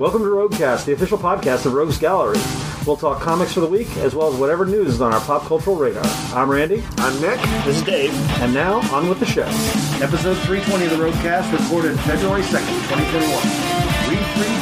Welcome to Roguecast, the official podcast of Rogues Gallery. We'll talk comics for the week, as well as whatever news is on our pop cultural radar. I'm Randy. I'm Nick. This is Dave. And now, on with the show. Episode 320 of the Roguecast, recorded February 2nd, 2021. We three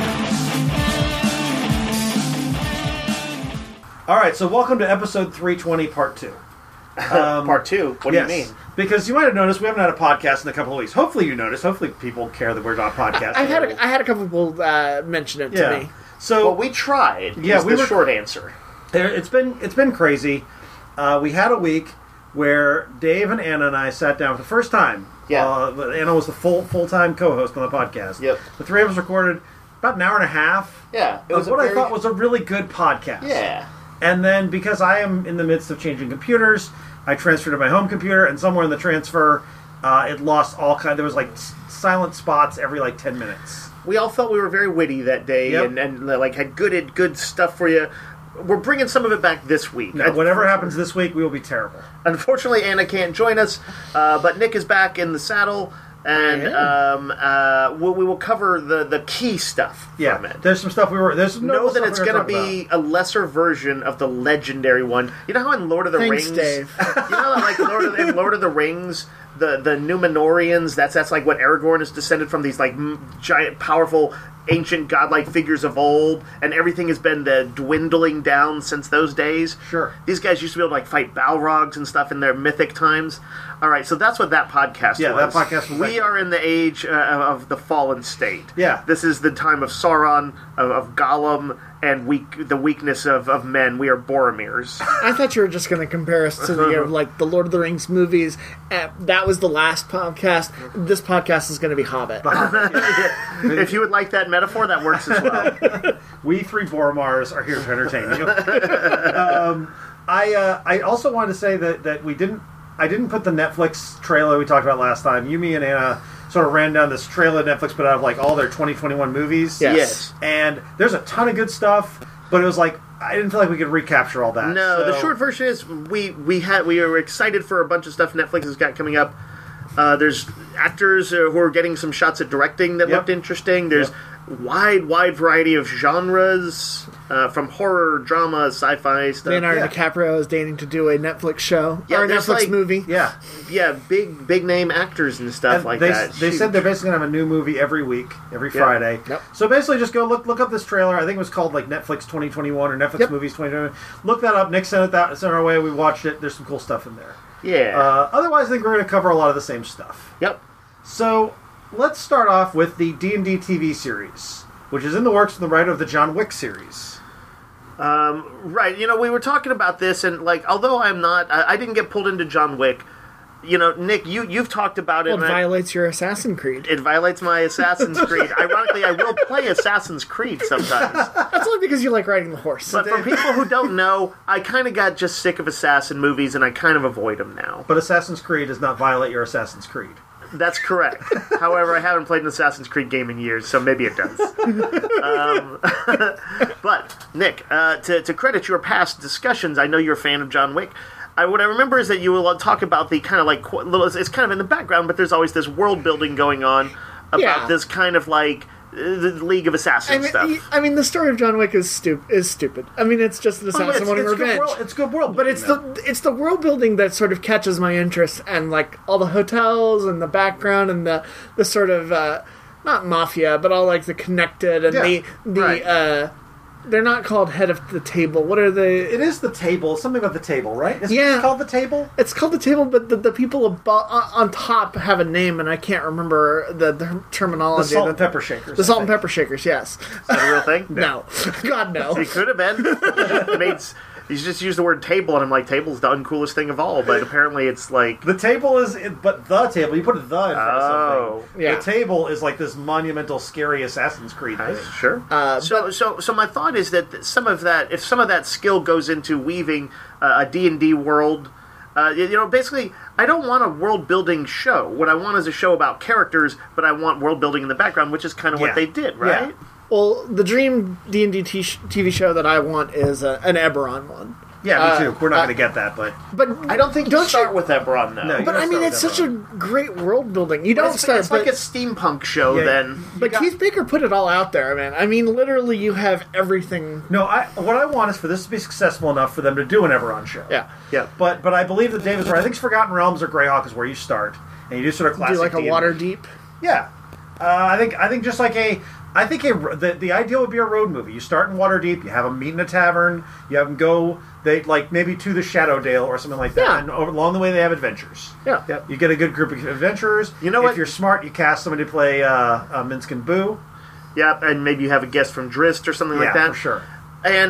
Boromir. All right, so welcome to episode 320, part 2. Part 2? What do you mean? Because you might have noticed we haven't had a podcast in a couple of weeks. Hopefully you noticed. Hopefully people care that we're not podcasting. I had a couple people mention it to me. So well, we tried. Yeah, the short answer. It's been crazy. We had a week where Dave and Anna and I sat down for the first time. Yeah. Anna was the full-time co-host on the podcast. Yep. The three of us recorded about an hour and a half. Yeah. It was what I thought was a really good podcast. Yeah. And then, because I am in the midst of changing computers, I transferred to my home computer, and somewhere in the transfer, it lost all kind. There was like silent spots every like 10 minutes. We all felt we were very witty that day, Yep. and like had good stuff for you. We're bringing some of it back this week. Now, whatever happens this week, we will be terrible. Unfortunately, Anna can't join us, but Nick is back in the saddle, and we will cover the key stuff from it. There's some stuff Know that it's going to be a lesser version of the legendary one. You know how in Lord of the Thanks, Rings, Dave. You know, like in Lord of the Rings, the Numenorians. That's like what Aragorn is descended from. These like giant, powerful, ancient godlike figures of old, and everything has been dwindling down since those days. Sure. These guys used to be able to like fight Balrogs and stuff in their mythic times. All right, so that's what that podcast was. Yeah, that podcast was. We are in the age of the fallen state. Yeah. This is the time of Sauron, of Gollum, and the weakness of men. We are Boromirs. I thought you were just going to compare us to the Lord of the Rings movies. That was the last podcast. This podcast is going to be Hobbit. If you would like that metaphor, that works as well. We three Boromars are here to entertain you. I also wanted to say that I didn't put the Netflix trailer we talked about last time. You, me, and Anna sort of ran down this trailer Netflix put out of like all their 2021 movies. Yes. And there's a ton of good stuff, but it was like I didn't feel like we could recapture all that. No, the short version is we were excited for a bunch of stuff Netflix has got coming up. There's actors who are getting some shots at directing that looked interesting. There's wide variety of genres, from horror, drama, sci-fi stuff. Leonardo DiCaprio is dating to do a Netflix show or a Netflix movie. Yeah, big name actors and stuff and that. They said they're basically gonna have a new movie every week, every Friday. Yep. So basically, just go look up this trailer. I think it was called like Netflix 2021 or Netflix Movies 2021. Look that up. Nick sent our way. We watched it. There's some cool stuff in there. Yeah. Otherwise, I think we're going to cover a lot of the same stuff. Yep. So let's start off with the D&D TV series, which is in the works from the writer of the John Wick series. Right. You know, we were talking about this, and like, although I didn't get pulled into John Wick. You know, Nick, you've talked about it. Well, it violates your Assassin's Creed. It violates my Assassin's Creed. Ironically, I will play Assassin's Creed sometimes. That's only because you like riding the horse. But for people who don't know, I kind of got just sick of Assassin movies, and I kind of avoid them now. But Assassin's Creed does not violate your Assassin's Creed. That's correct. However, I haven't played an Assassin's Creed game in years, so maybe it does. But, Nick, to credit your past discussions, I know you're a fan of John Wick. What I remember is that you will talk about the kind of like it's kind of in the background, but there's always this world building going on about this kind of like the League of Assassins stuff. I mean, the story of John Wick is stupid. I mean, it's just an assassin wanting revenge. It's good world But building, it's the world building that sort of catches my interest, and like all the hotels and the background and the sort of not mafia, but all like the connected and they're not called head of the table. What are they? It is the table. Something about the table, right? It's called the table? It's called the table, but the people on top have a name, and I can't remember the terminology. The salt and pepper shakers. The salt and pepper shakers, yes. Is that a real thing? No. God, no. It could have been. You just used the word table, and I'm like, table's the uncoolest thing of all, but apparently it's like... The table is... But the table, you put the in front of something. Yeah. The table is like this monumental, scary Assassin's Creed thing. Sure. So my thought is that if some of that skill goes into weaving a D&D world... basically, I don't want a world-building show. What I want is a show about characters, but I want world-building in the background, which is kind of what they did, right? Yeah. Well, the dream D&D TV show that I want is an Eberron one. Yeah, me too. We're not going to get that, but I don't think you start with Eberron, though. No, But I mean, it's such a great world building. You don't start. It's like a steampunk show, then. But Keith Baker put it all out there, man. I mean, literally, you have everything. No, what I want is for this to be successful enough for them to do an Eberron show. Yeah. Yeah. But I believe that David's right. I think Forgotten Realms or Greyhawk is where you start, and you do sort of classic. Do like a D&D. Waterdeep. Yeah, I think just like the ideal would be a road movie. You start in Waterdeep, you have them meet in a tavern, you have them go maybe to the Shadowdale or something like that, Yeah. and along the way they have adventures. Yeah. Yep. You get a good group of adventurers. You know what? If you're smart, you cast somebody to play Minsk and Boo. Yeah, and maybe you have a guest from Drizzt or something like that. For sure. And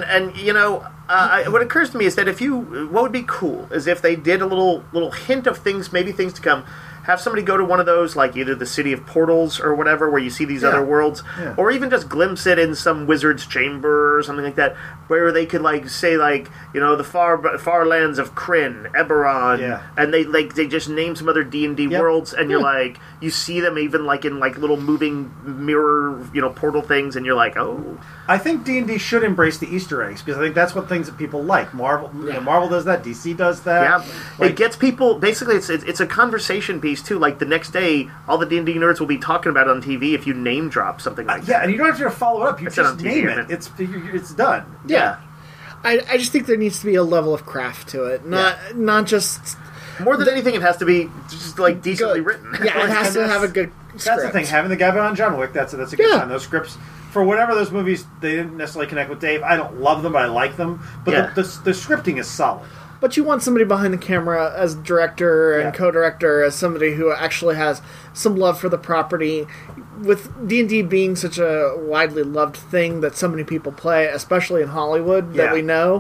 what occurs to me is that what would be cool is if they did a little hint of things, maybe things to come. Have somebody go to one of those, like either the City of Portals or whatever, where you see these other worlds, or even just glimpse it in some wizard's chamber or something like that, where they could say the far lands of Krynn, Eberron, and they just name some other D&D worlds, and you're like, you see them even in little moving mirror portal things, and you're like, oh. I think D&D should embrace the Easter eggs because I think that's what things that people like. Marvel does that. DC does that. Yeah, it gets people. Basically, it's a conversation piece too. Like the next day, all the D&D nerds will be talking about it on TV if you name drop something like that. Yeah, and you don't have to follow it up. You just name TV, it. It's done. Yeah. I just think there needs to be a level of craft to it, not just. More than anything, it has to be just decently written. Yeah, it has to have a good script. That's the thing. Having the guy behind John Wick, that's a good sign. Those scripts, for whatever those movies, they didn't necessarily connect with Dave. I don't love them, but I like them. But the scripting is solid. But you want somebody behind the camera as director and co-director, as somebody who actually has some love for the property. With D&D being such a widely loved thing that so many people play, especially in Hollywood, that we know,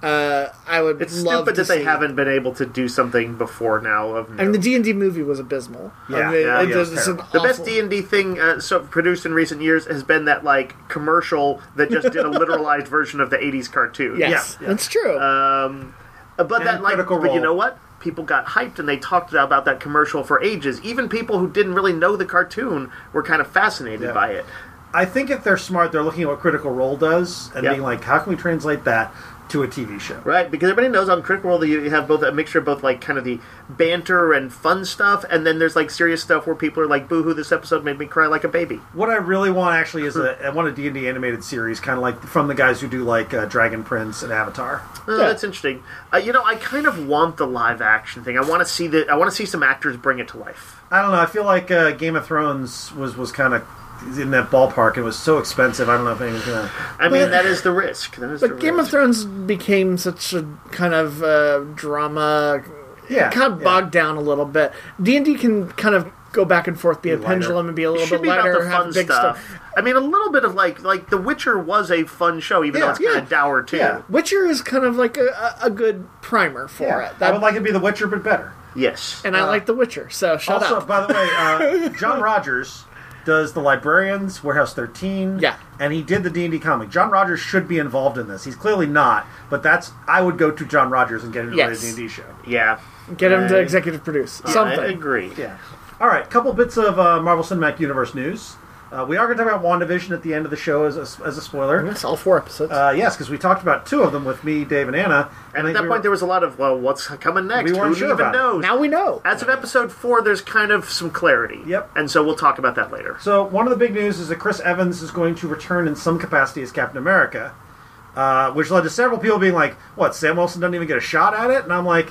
I would It's love stupid to that they haven't been able to do something before now. I mean, the D&D movie was abysmal. The best D&D thing produced in recent years has been that commercial that just did a literalized version of the 80s cartoon. Yes, that's true. But you know what? People got hyped and they talked about that commercial for ages. Even people who didn't really know the cartoon were kind of fascinated by it. I think if they're smart, they're looking at what Critical Role does and being like, how can we translate that to a TV show? Right, because everybody knows on Critical Role that you have both a mixture of both kind of the banter and fun stuff, and then there's serious stuff where people are like, boo-hoo, this episode made me cry like a baby. What I really want actually is I want a D&D animated series, kind of like from the guys who do Dragon Prince and Avatar. That's interesting. I kind of want the live action thing. I want to see some actors bring it to life. I don't know. I feel like Game of Thrones was kind of in that ballpark. It was so expensive. I don't know if anyone's gonna. I mean, that is the risk. But Game of Thrones became such a kind of drama. Kind of bogged down a little bit. D&D can kind of go back and forth, be a pendulum, and be a little bit lighter. About the fun big stuff. I mean, a little bit of like The Witcher was a fun show, even though it's kind of dour too. Yeah. Witcher is kind of like a good primer for it. I would like it to be The Witcher, but better. Yes, and I like The Witcher. So shut up. Also, by the way, John Rogers does The Librarians, Warehouse 13, and he did the D&D comic. John Rogers should be involved in this. He's clearly not, but I would go to John Rogers and get him to write a D&D show. Yeah. Get him to executive produce. Something. I agree. Yeah. All right, couple bits of Marvel Cinematic Universe news. We are going to talk about WandaVision at the end of the show as a spoiler. Yes, all 4 episodes. Yes, because we talked about 2 of them with me, Dave, and Anna. And at that point, there was a lot of, what's coming next? We weren't sure about it. Now we know. As of episode 4, there's kind of some clarity. Yep. And so we'll talk about that later. So one of the big news is that Chris Evans is going to return in some capacity as Captain America, which led to several people being like, what, Sam Wilson doesn't even get a shot at it? And I'm like,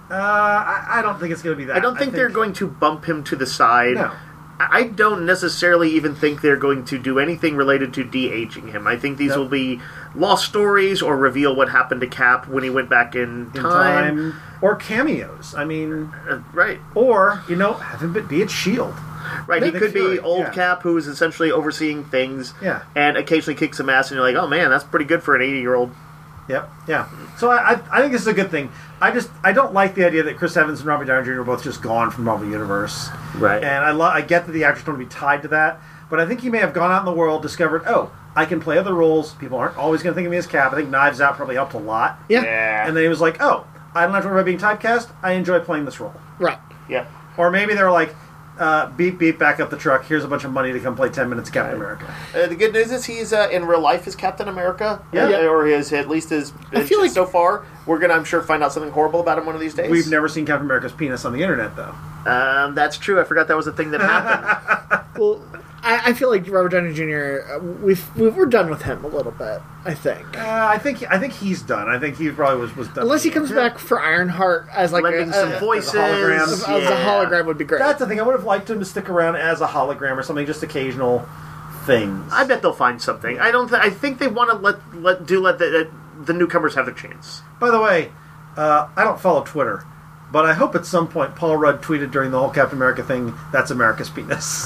I don't think it's going to be that. I don't think they're going to bump him to the side. No. I don't necessarily even think they're going to do anything related to de-aging him. I think these will be lost stories or reveal what happened to Cap when he went back in time. Or cameos. I mean... right. Or, have him be at S.H.I.E.L.D. Right, he could be old Cap who is essentially overseeing things and occasionally kicks some ass and you're like, oh man, that's pretty good for an 80-year-old. Yep, yeah. So I think this is a good thing. I don't like the idea that Chris Evans and Robert Downey Jr. are both just gone from Marvel Universe. Right. And I get that the actors don't want to be tied to that, but I think he may have gone out in the world, discovered, I can play other roles. People aren't always going to think of me as Cap. I think Knives Out probably helped a lot. Yeah. And then he was like, I don't have to worry about being typecast. I enjoy playing this role. Right. Yeah. Or maybe they were like, beep, beep, back up the truck. Here's a bunch of money to come play 10 minutes of Captain America. The good news is he's in real life is Captain America. Yeah. Or his at least his. I feel like so far we're gonna, I'm sure, find out something horrible about him one of these days. We've never seen Captain America's penis on the internet, though. That's true. I forgot that was a thing that happened. Well, I feel like Robert Downey Jr. We're done with him a little bit. I think. I think he's done. I think he probably was done. Unless he comes back for Ironheart as like Lending some voices. holograms. as a hologram would be great. That's the thing. I would have liked him to stick around as a hologram or something, just occasional things. I bet they'll find something. I think they want to let the newcomers have their chance. By the way, I don't follow Twitter, but I hope at some point Paul Rudd tweeted during the whole Captain America thing, "That's America's penis."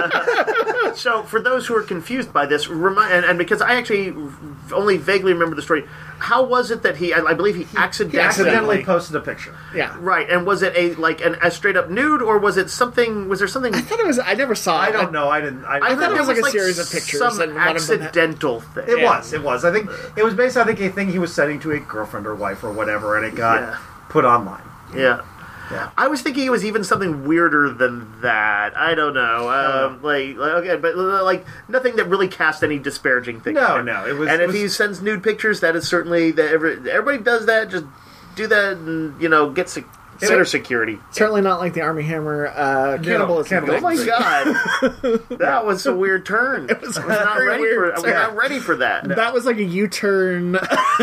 So, for those who are confused by this, and because I actually only vaguely remember the story, how was it that I believe he accidentally posted a picture. Yeah. Right, and was it a straight up nude, or was it something? Was there something? I thought it was. I never saw it. I don't know. I didn't. I thought it was like a series of pictures. Some and one of them accidental thing. It was. I think it was based. I think a thing he was sending to a girlfriend or wife or whatever, and it got put online. Yeah. Yeah. I was thinking it was even something weirder than that. I don't know. Okay, but nothing that really cast any disparaging thing. No. It was. And if he sends nude pictures, that is certainly everybody does that. Just do that, and get better security. Certainly not like the Army Hammer cannibalism. Oh my god, that was a weird turn. I was not ready for that. No. That was like a U-turn.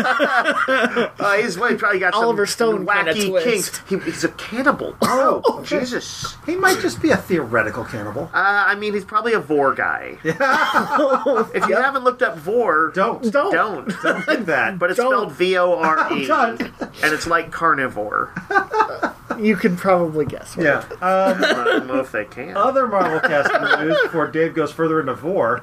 He's probably got Oliver some Stone wacky kinks. He's a cannibal. Oh, Jesus! He might just be a theoretical cannibal. I mean, he's probably a vor guy. If you haven't looked up vor, don't do that. But it's spelled VORE, and it's like carnivore. You can probably guess. Yeah. I don't know if they can. Other Marvel casting news before Dave goes further into vor.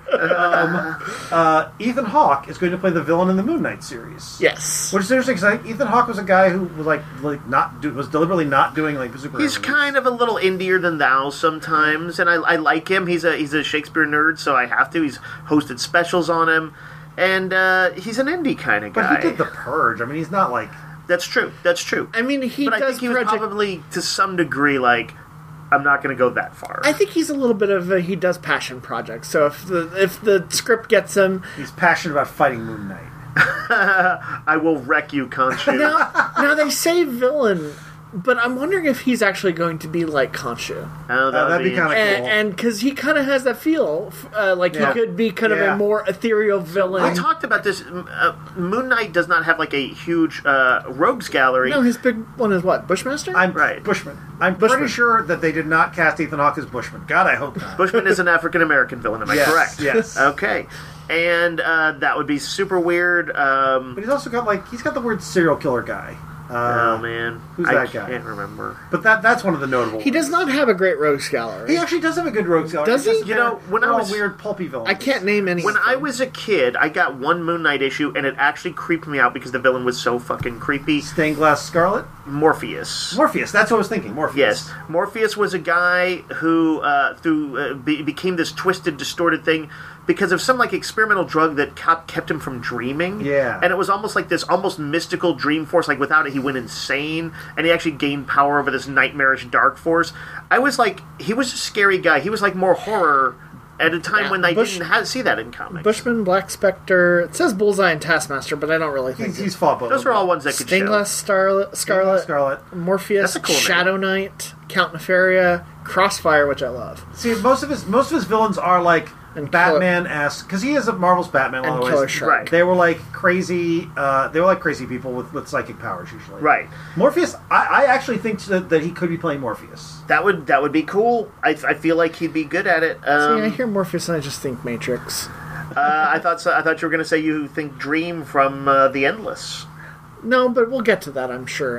Ethan Hawke is going to play the villain in the Moon Knight series. Yes. Which is interesting because I think Ethan Hawke was a guy who was was deliberately not doing superhero He's movies. kind of a little indier than thou sometimes, and I like him. He's a Shakespeare nerd, so I have to. He's hosted specials on him, and he's an indie kind of guy. But he did The Purge. I mean, he's not like... That's true. I mean, I think he was probably, to some degree, like, I'm not going to go that far. I think he's a little bit of he does passion projects. So if the script gets him... He's passionate about fighting Moon Knight. I will wreck you, Khonshu. Now they say villain... But I'm wondering if he's actually going to be like Khonshu. Oh, that'd be kind of cool. And because he kind of has that feel, he could be kind of a more ethereal villain. I talked about this. Moon Knight does not have like a huge rogues gallery. No, his big one is what? Bushmaster? Bushman. I'm pretty sure that they did not cast Ethan Hawke as Bushman. God, I hope not. Bushman is an African American villain. Am I correct? Yes. Okay. And that would be super weird. But he's also got he's got the word serial killer guy. Oh man, who's that guy? I can't remember. But that's one of the notable. He does not have a great rogues gallery. He actually does have a good rogues gallery. Does he? When I was weird pulpy villains. I can't name any. When I was a kid, I got one Moon Knight issue, and it actually creeped me out because the villain was so fucking creepy. Stained Glass Scarlet. Morpheus. That's what I was thinking. Morpheus. Yes, Morpheus was a guy who became this twisted, distorted thing because of some experimental drug that kept him from dreaming. Yeah. And it was almost like this almost mystical dream force. Like without it, he went insane, and he actually gained power over this nightmarish dark force. I was like, he was a scary guy. He was like more horror at a time when they didn't see that in comics. Bushman, Black Spectre. It says Bullseye and Taskmaster, but I don't really think he's fought both. Those are all ones that could Stained Glass Scarlet, Morpheus, That's a cool Shadow Knight, Count Nefaria, Crossfire, which I love. See, most of his villains are like Batman-esque, because he is a Marvel's Batman. And Killer Shark. Right. They were like crazy. They were like crazy people with psychic powers usually. Right. Morpheus. I actually think that he could be playing Morpheus. That would be cool. I feel like he'd be good at it. See, I hear Morpheus and I just think Matrix. I thought you were going to say you think Dream from The Endless. No, but we'll get to that, I'm sure.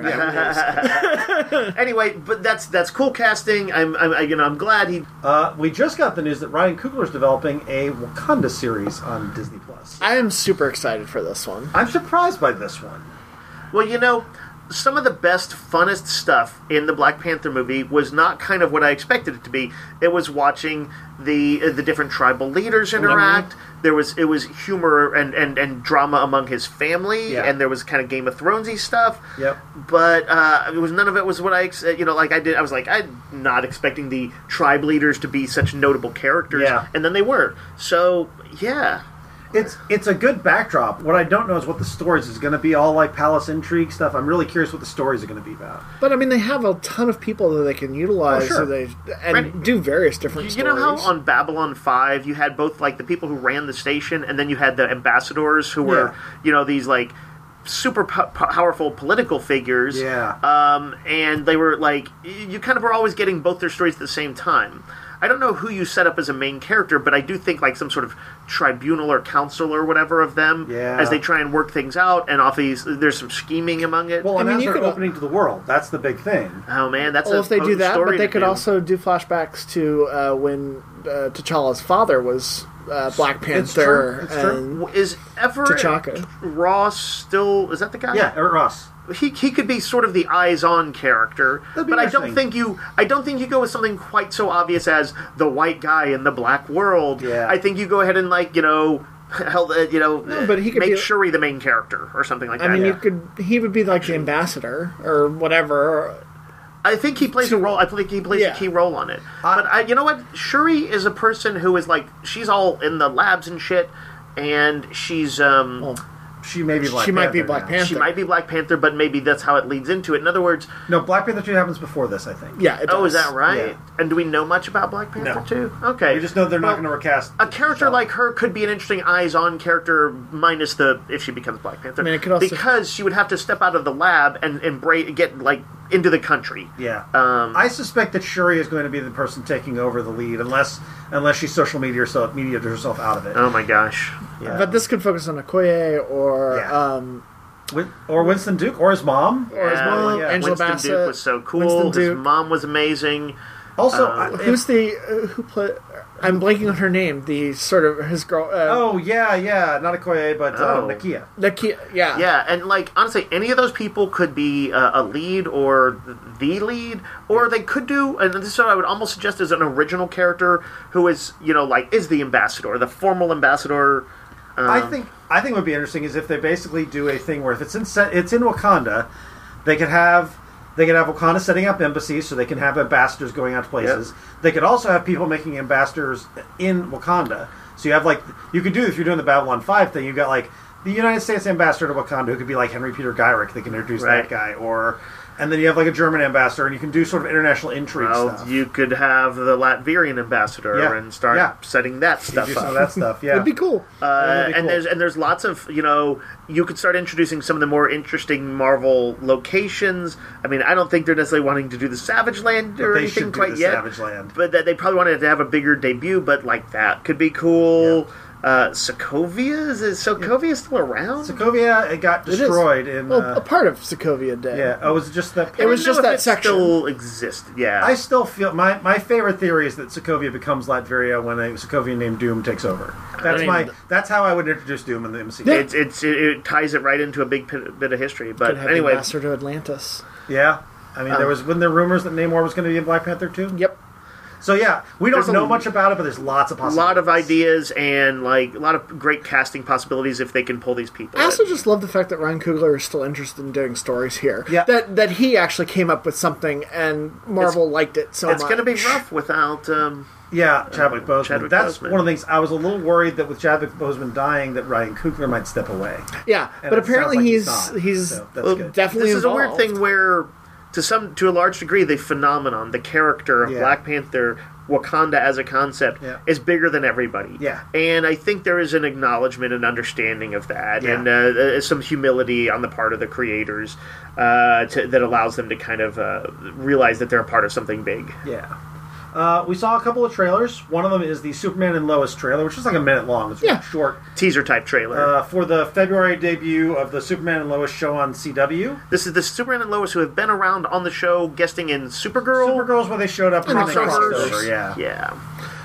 Anyway, but that's cool casting. I'm glad he. We just got the news that Ryan Coogler is developing a Wakanda series on Disney Plus. I am super excited for this one. I'm surprised by this one. Well, some of the best, funnest stuff in the Black Panther movie was not kind of what I expected it to be. It was watching the different tribal leaders interact. It was humor and drama among his family, and there was kind of Game of Thronesy stuff. Yep. But none of it was what I I was like, I'm not expecting the tribe leaders to be such notable characters, and then they were. So yeah. It's a good backdrop. What I don't know is what the stories is going to be. All like palace intrigue stuff. I'm really curious what the stories are going to be about. But I mean, they have a ton of people that they can utilize, do various different. You know how on Babylon 5 you had both like the people who ran the station, and then you had the ambassadors who were these like super powerful political figures. Yeah. And they were like you kind of were always getting both their stories at the same time. I don't know who you set up as a main character, but I do think like some sort of tribunal or council or whatever of them as they try and work things out, and there's some scheming among it. Well, and as they're opening to the world, that's the big thing. Oh man, that's if they do that, but they could also do flashbacks to when T'Challa's father was Black Panther. It's true. Is Everett T'Chaka. Ross still? Is that the guy? Yeah, Everett Ross. He could be sort of the eyes-on character, but I don't think you go with something quite so obvious as the white guy in the black world. Yeah. I think you go ahead and like but he could make Shuri the main character or something like that. I mean, he would be like the ambassador or whatever. I think he plays a role. I think he plays a key role on it. But you know what? Shuri is a person who is like she's all in the labs and shit, and she's She may be Black Panther. She might be Black Panther. She might be Black Panther, but maybe that's how it leads into it. In other words... No, Black Panther 2 happens before this, I think. Yeah, it does. Oh, is that right? Yeah. And do we know much about Black Panther 2? Okay. We just know they're not going to recast... A character like her could be an interesting eyes-on character, minus if she becomes Black Panther. I mean, it could also... Because she would have to step out of the lab and get, like, into the country. Yeah. I suspect that Shuri is going to be the person taking over the lead, unless she social media herself out of it. Oh my gosh. Yeah. But this could focus on Okoye or Winston Duke or his mom. Angela Winston Bassett. Duke was so cool. His mom was amazing. Also, who played? I'm blanking on her name. The sort of his girl. Not Okoye, but Nakia. Nakia, yeah. Yeah, and like honestly, any of those people could be a lead or the lead, or they could do. And this is what I would almost suggest as an original character who is is the ambassador, the formal ambassador. I think what would be interesting is if they basically do a thing where if it's in Wakanda, they could have Wakanda setting up embassies so they can have ambassadors going out to places. Yep. They could also have people making ambassadors in Wakanda. So you have you could do if you're doing the Babylon 5 thing. You've got like the United States ambassador to Wakanda who could be like Henry Peter Gyrick. They can introduce that guy and then you have like a German ambassador, and you can do sort of international intrigue stuff. You could have the Latvian ambassador and start setting that stuff up. Some of that stuff, It'd be cool. There's lots of you could start introducing some of the more interesting Marvel locations. I mean, I don't think they're necessarily wanting to do the Savage Land or anything quite yet. Savage Land. But they probably wanted to have a bigger debut. But like that could be cool. Yeah. Sokovia? Is Sokovia still around? Sokovia, it got destroyed in... a part of Sokovia Day. Yeah. Oh, was it just that... It was just that section. Still exists, yeah. I still feel... My favorite theory is that Sokovia becomes Latveria when a Sokovian named Doom takes over. That's how I would introduce Doom in the MCU. Yeah. It ties it right into a big bit of history. But anyway... Ambassador to Atlantis. Yeah. I mean, wasn't there rumors that Namor was going to be in Black Panther 2? Yep. So yeah, we don't know much about it, but there's lots of possibilities. A lot of ideas and a lot of great casting possibilities if they can pull these people. I also just love the fact that Ryan Coogler is still interested in doing stories here. Yeah. That he actually came up with something and Marvel liked it so much. It's going to be rough without... Chadwick Boseman. That's one of the things. I was a little worried that with Chadwick Boseman dying, that Ryan Coogler might step away. Yeah, and but apparently he's good. definitely This is involved. a weird thing where, to a large degree, the phenomenon, the character of Black Panther, Wakanda as a concept, is bigger than everybody. Yeah. And I think there is an acknowledgement and understanding of that, and some humility on the part of the creators that allows them to kind of realize that they're a part of something big. Yeah. We saw a couple of trailers. One of them is the Superman and Lois trailer, which is like a minute long. It's really short. Teaser-type trailer. For the February debut of the Superman and Lois show on CW. This is the Superman and Lois who have been around on the show, guesting in Supergirl. Supergirl's where they showed up. Crossovers. Yeah.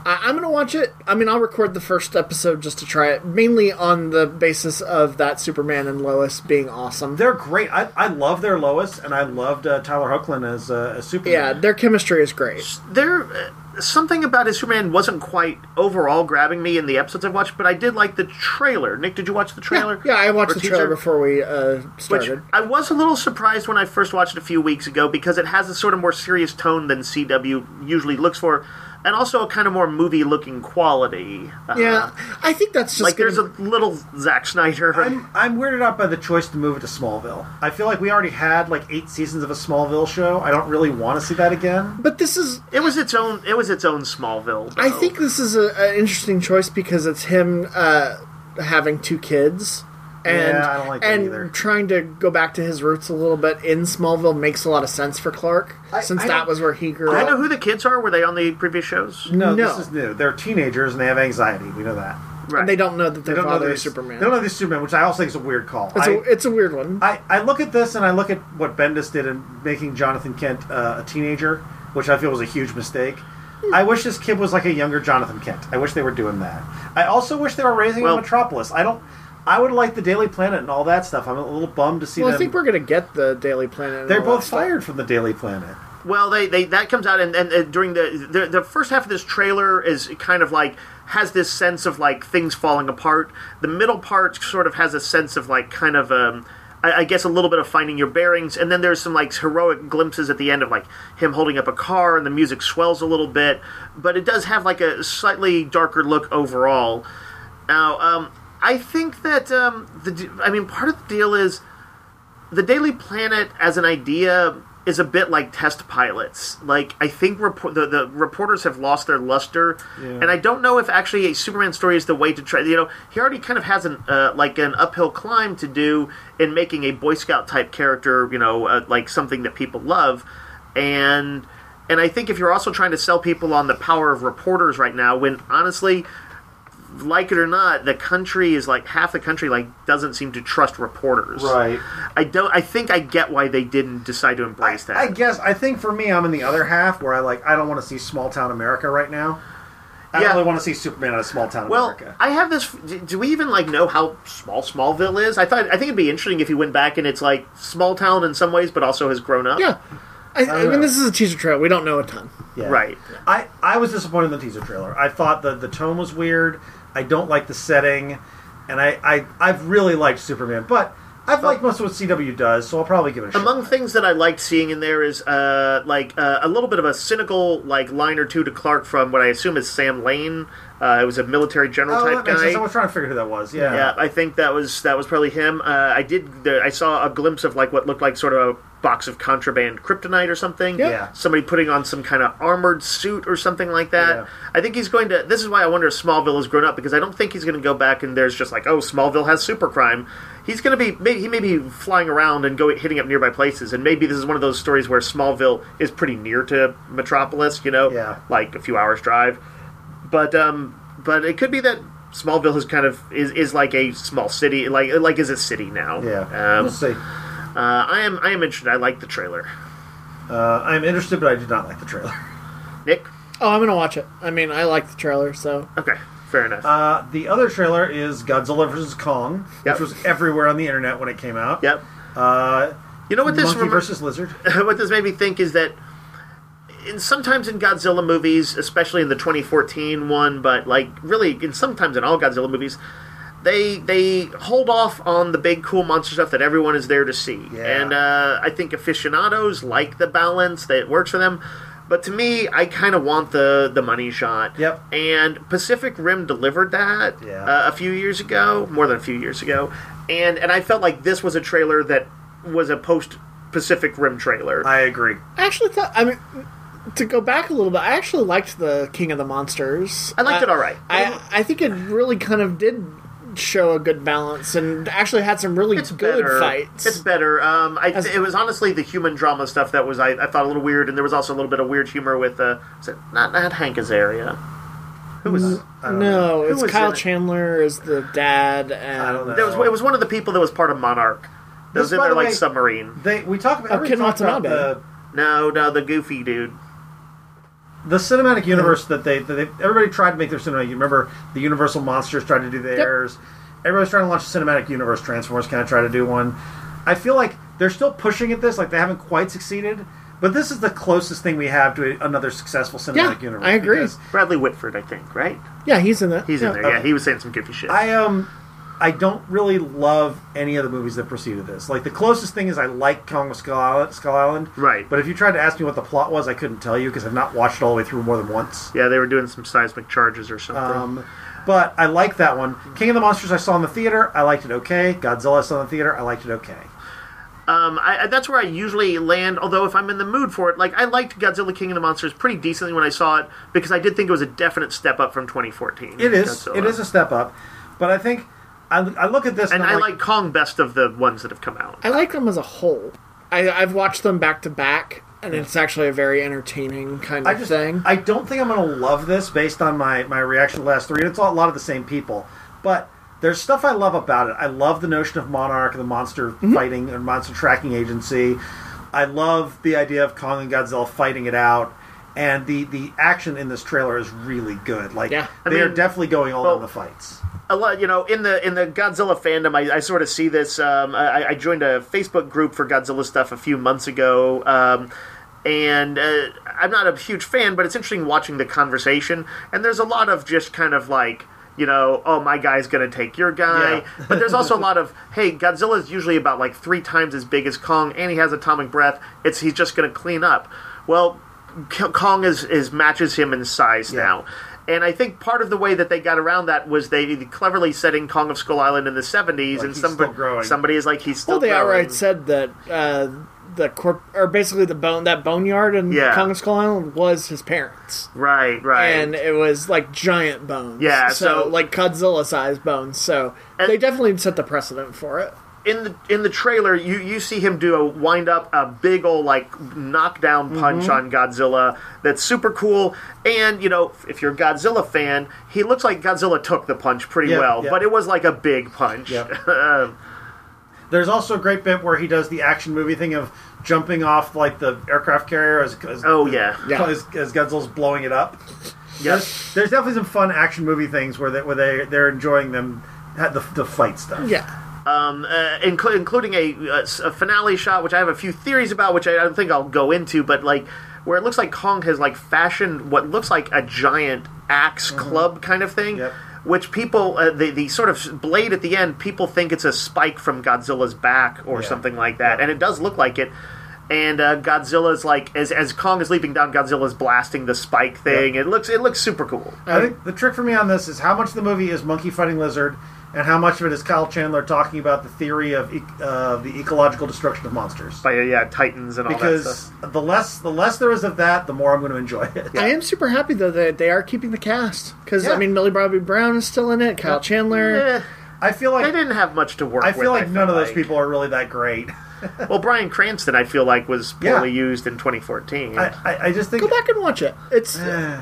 I'm going to watch it. I mean, I'll record the first episode just to try it, mainly on the basis of that Superman and Lois being awesome. They're great. I love their Lois, and I loved Tyler Hoechlin as Superman. Yeah, their chemistry is great. Something about his Superman wasn't quite overall grabbing me in the episodes I've watched, but I did like the trailer. Nick, did you watch the trailer? Yeah, I watched the trailer before we started. Which I was a little surprised when I first watched it a few weeks ago because it has a sort of more serious tone than CW usually looks for, and also a kind of more movie-looking quality. Yeah, I think that's just like there's a little Zack Snyder. I'm weirded out by the choice to move it to Smallville. I feel like we already had like 8 seasons of a Smallville show. I don't really want to see that again. But this is it was its own Smallville. Though. I think this is an interesting choice because it's him having 2 kids. And, I don't like that either. Trying to go back to his roots a little bit in Smallville makes a lot of sense for Clark, since that was where he grew up. I know who the kids are. Were they on the previous shows? No, this is new. They're teenagers and they have anxiety. We know that. Right. And they don't know that their father is Superman. They don't know they're Superman, which I also think is a weird call. It's a weird one. I look at this and I look at what Bendis did in making Jonathan Kent a teenager, which I feel was a huge mistake. I wish this kid was like a younger Jonathan Kent. I wish they were doing that. I also wish they were raising a Metropolis. I would like the Daily Planet and all that stuff. I'm a little bummed to see them. I think we're going to get the Daily Planet. And they're both fired from the Daily Planet. Well, they that comes out and during the first half of this trailer is kind of like has this sense of like things falling apart. The middle part sort of has a sense of like kind of I guess a little bit of finding your bearings, and then there's some like heroic glimpses at the end of like him holding up a car, and the music swells a little bit, but it does have like a slightly darker look overall. Now, I think that part of the deal is the Daily Planet as an idea is a bit like test pilots. Like, I think the reporters have lost their luster, and I don't know if actually a Superman story is the way to try. You know, he already kind of has an uphill climb to do in making a Boy Scout type character. You know, like something that people love, and I think if you're also trying to sell people on the power of reporters right now, when honestly, like it or not, the country is like half the country like doesn't seem to trust reporters. Right. I think I get why they didn't decide to embrace that. I think for me, I'm in the other half where I don't want to see small town America right now. I don't really want to see Superman in a small town America. I have this. Do we even know how small Smallville is? I think it'd be interesting if you went back and it's like small town in some ways, but also has grown up. Yeah. I mean, this is a teaser trailer. We don't know a ton. Yeah. Right. I was disappointed in the teaser trailer. I thought the tone was weird. I don't like the setting, and I've really liked Superman, but I've liked most of what CW does, so I'll probably give it a shot. Among things that I liked seeing in there is a little bit of a cynical line or two to Clark from what I assume is Sam Lane. It was a military general type guy. I was trying to figure who that was. Yeah, yeah. I think that was probably him. I saw a glimpse of what looked like sort of a box of contraband kryptonite or something. Yeah. Somebody putting on some kind of armored suit or something like that. Yeah. I think he's going to. This is why I wonder if Smallville has grown up, because I don't think he's going to go back and there's just like, oh, Smallville has supercrime. He's going to be. He may be flying around and hitting up nearby places, and maybe this is one of those stories where Smallville is pretty near to Metropolis. Like a few hours drive. But it could be that Smallville is kind of is like a small city, like is a city now. Yeah, we'll see. I am interested. I like the trailer. I'm interested, but I did not like the trailer. Nick? Oh, I'm gonna watch it. I mean, I like the trailer, so okay, fair enough. The other trailer is Godzilla vs. Kong, which was everywhere on the internet when it came out. Yep. You know what this Monkey versus Lizard? What this made me think is that sometimes in Godzilla movies, especially in the 2014 one, but sometimes in all Godzilla movies, they hold off on the big cool monster stuff that everyone is there to see. Yeah. And I think aficionados like the balance, that it works for them. But to me, I kind of want the money shot. Yep. And Pacific Rim delivered that a few years ago, more than a few years ago. And I felt like this was a trailer that was a post-Pacific Rim trailer. I agree. I actually thought, to go back a little bit, I actually liked the King of the Monsters. I liked it all right. I think it really kind of did show a good balance and actually had some really good fights. It's better. It was honestly the human drama stuff that was I thought a little weird, and there was also a little bit of weird humor with not Hank Azaria. Who was? No, it's Kyle Chandler as the dad, and I don't know. It was one of the people that was part of Monarch. That was in their submarine. We talk about Ken Watanabe. No, the goofy dude. the cinematic universe that everybody tried to make their cinematic. You remember the Universal Monsters tried to do theirs. Yep. Everybody's trying to launch a cinematic universe. Transformers kind of tried to do one. I feel like they're still pushing at this. Like they haven't quite succeeded. But this is the closest thing we have to another successful cinematic universe. I agree. Bradley Whitford, I think, right? Yeah, he's in it. He's in there. Yeah, he was saying some goofy shit. I don't really love any of the movies that preceded this. Like the closest thing is I like Kong of Skull Island. Right. But if you tried to ask me what the plot was, I couldn't tell you because I've not watched it all the way through more than once. Yeah, they were doing some seismic charges or something. But I like that one. King of the Monsters I saw in the theater. I liked it okay. Godzilla I saw in the theater. I liked it okay. That's where I usually land, although if I'm in the mood for it, like I liked Godzilla King of the Monsters pretty decently when I saw it, because I did think it was a definite step up from 2014. It is. Godzilla. It is a step up. But I think, I look at this and I like Kong best of the ones that have come out. I like them as a whole. I've watched them back to back, and it's actually a very entertaining kind of thing. I don't think I'm going to love this based on my reaction to the last three. And it's a lot of the same people. But there's stuff I love about it. I love the notion of Monarch, the monster fighting and monster tracking agency. I love the idea of Kong and Godzilla fighting it out. And the action in this trailer is really good. Like they're definitely going all in the fights. A lot, in the Godzilla fandom, I sort of see this. I joined a Facebook group for Godzilla stuff a few months ago, and I'm not a huge fan, but it's interesting watching the conversation. And there's a lot of just kind of like, oh, my guy's going to take your guy. Yeah. But there's also a lot of, hey, Godzilla is usually about like 3 times as big as Kong, and he has atomic breath. He's just going to clean up. Well, Kong is matches him in size now. And I think part of the way that they got around that was they cleverly setting Kong of Skull Island in the 70s, like and somebody is like, he's still growing. Well, they outright said that basically that boneyard in Kong of Skull Island was his parents. Right. And it was like giant bones. Yeah, so like Godzilla-sized bones. So they definitely set the precedent for it. In the trailer, you see him do a big old like knockdown punch on Godzilla. That's super cool. And if you're a Godzilla fan, he looks like Godzilla took the punch pretty well, but it was like a big punch. Yep. There's also a great bit where he does the action movie thing of jumping off like the aircraft carrier as Godzilla's blowing it up. Yes, there's definitely some fun action movie things where they're enjoying the fight stuff. Yeah. Including a finale shot, which I have a few theories about, which I don't think I'll go into, but like where it looks like Kong has like fashioned what looks like a giant axe club kind of thing, which people the sort of blade at the end, people think it's a spike from Godzilla's back or something like that, and it does look like it. And Godzilla's like as Kong is leaping down, Godzilla's blasting the spike thing. It looks super cool. I think the trick for me on this is how much of the movie is monkey fighting lizard, and how much of it is Kyle Chandler talking about the theory of the ecological destruction of monsters by Titans and all that stuff. Because the less there is of that, the more I'm going to enjoy it. I am super happy though that they are keeping the cast, because Millie Bobby Brown is still in it. Kyle Chandler. I feel like they didn't have much to work with. I feel like none of those people are really that great. Well, Bryan Cranston, I feel like, was poorly used in 2014. I just think go back and watch it. It's no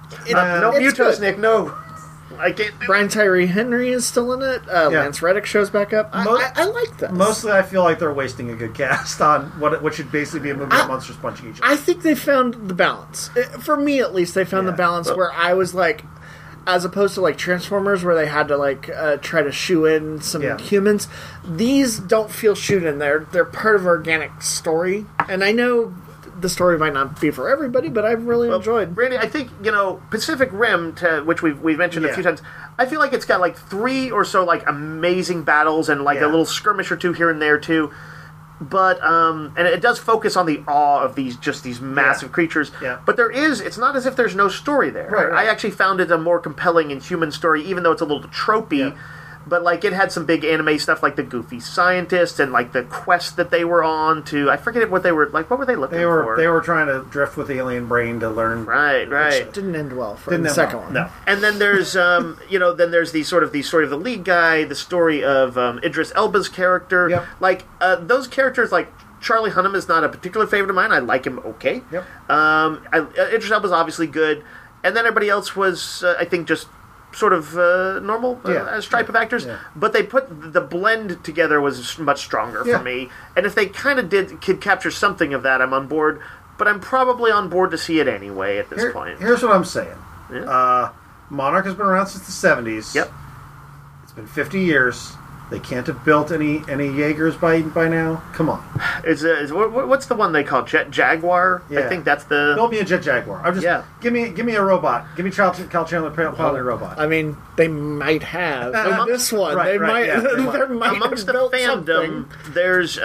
Mutos, Nick. No. I can't. Brian Tyree Henry is still in it. Lance Reddick shows back up. I like this. Mostly, I feel like they're wasting a good cast on what should basically be a movie of monsters punching each other. I think they found the balance. For me, at least, they found the balance where I was like, as opposed to like Transformers, where they had to like try to shoe in some humans. These don't feel shoot in. They're part of organic story, and I know the story might not be for everybody, but I've really enjoyed. Randy, I think Pacific Rim, which we've mentioned a few times. I feel like it's got like 3 or so like amazing battles and like a little skirmish or 2 here and there too. But and it does focus on the awe of these massive creatures. Yeah. But it's not as if there's no story there. Right. I actually found it a more compelling and human story, even though it's a little tropey. Yeah. But like it had some big anime stuff, like the Goofy Scientist and like the quest that they were on to. I forget what they were like. What were they looking for? They were trying to drift with the alien brain to learn. Right. Which didn't end well for the second one. No. And then there's then there's the story of the lead guy, the story of Idris Elba's character. Yep. Like those characters, like Charlie Hunnam is not a particular favorite of mine. I like him okay. Yep. Idris Elba's obviously good, and then everybody else was I think just sort of normal as type of actors, but they put the blend together was much stronger for me. And if they kind of could capture something of that, I'm on board. but I'm probably on board to see it anyway at this point. Here's what I'm saying. Yeah. Monarch has been around since the 70s. Yep. It's been 50 years. They can't have built any Jaegers by now. Come on. What's the one they call Jet Jaguar? Yeah. I think that's the... Build me a Jet Jaguar. Give me a robot. Give me Cal Chandler piloting a robot. I mean, they might have. This one, right, they might. yeah, they There might Amongst have the built fandom, something. there's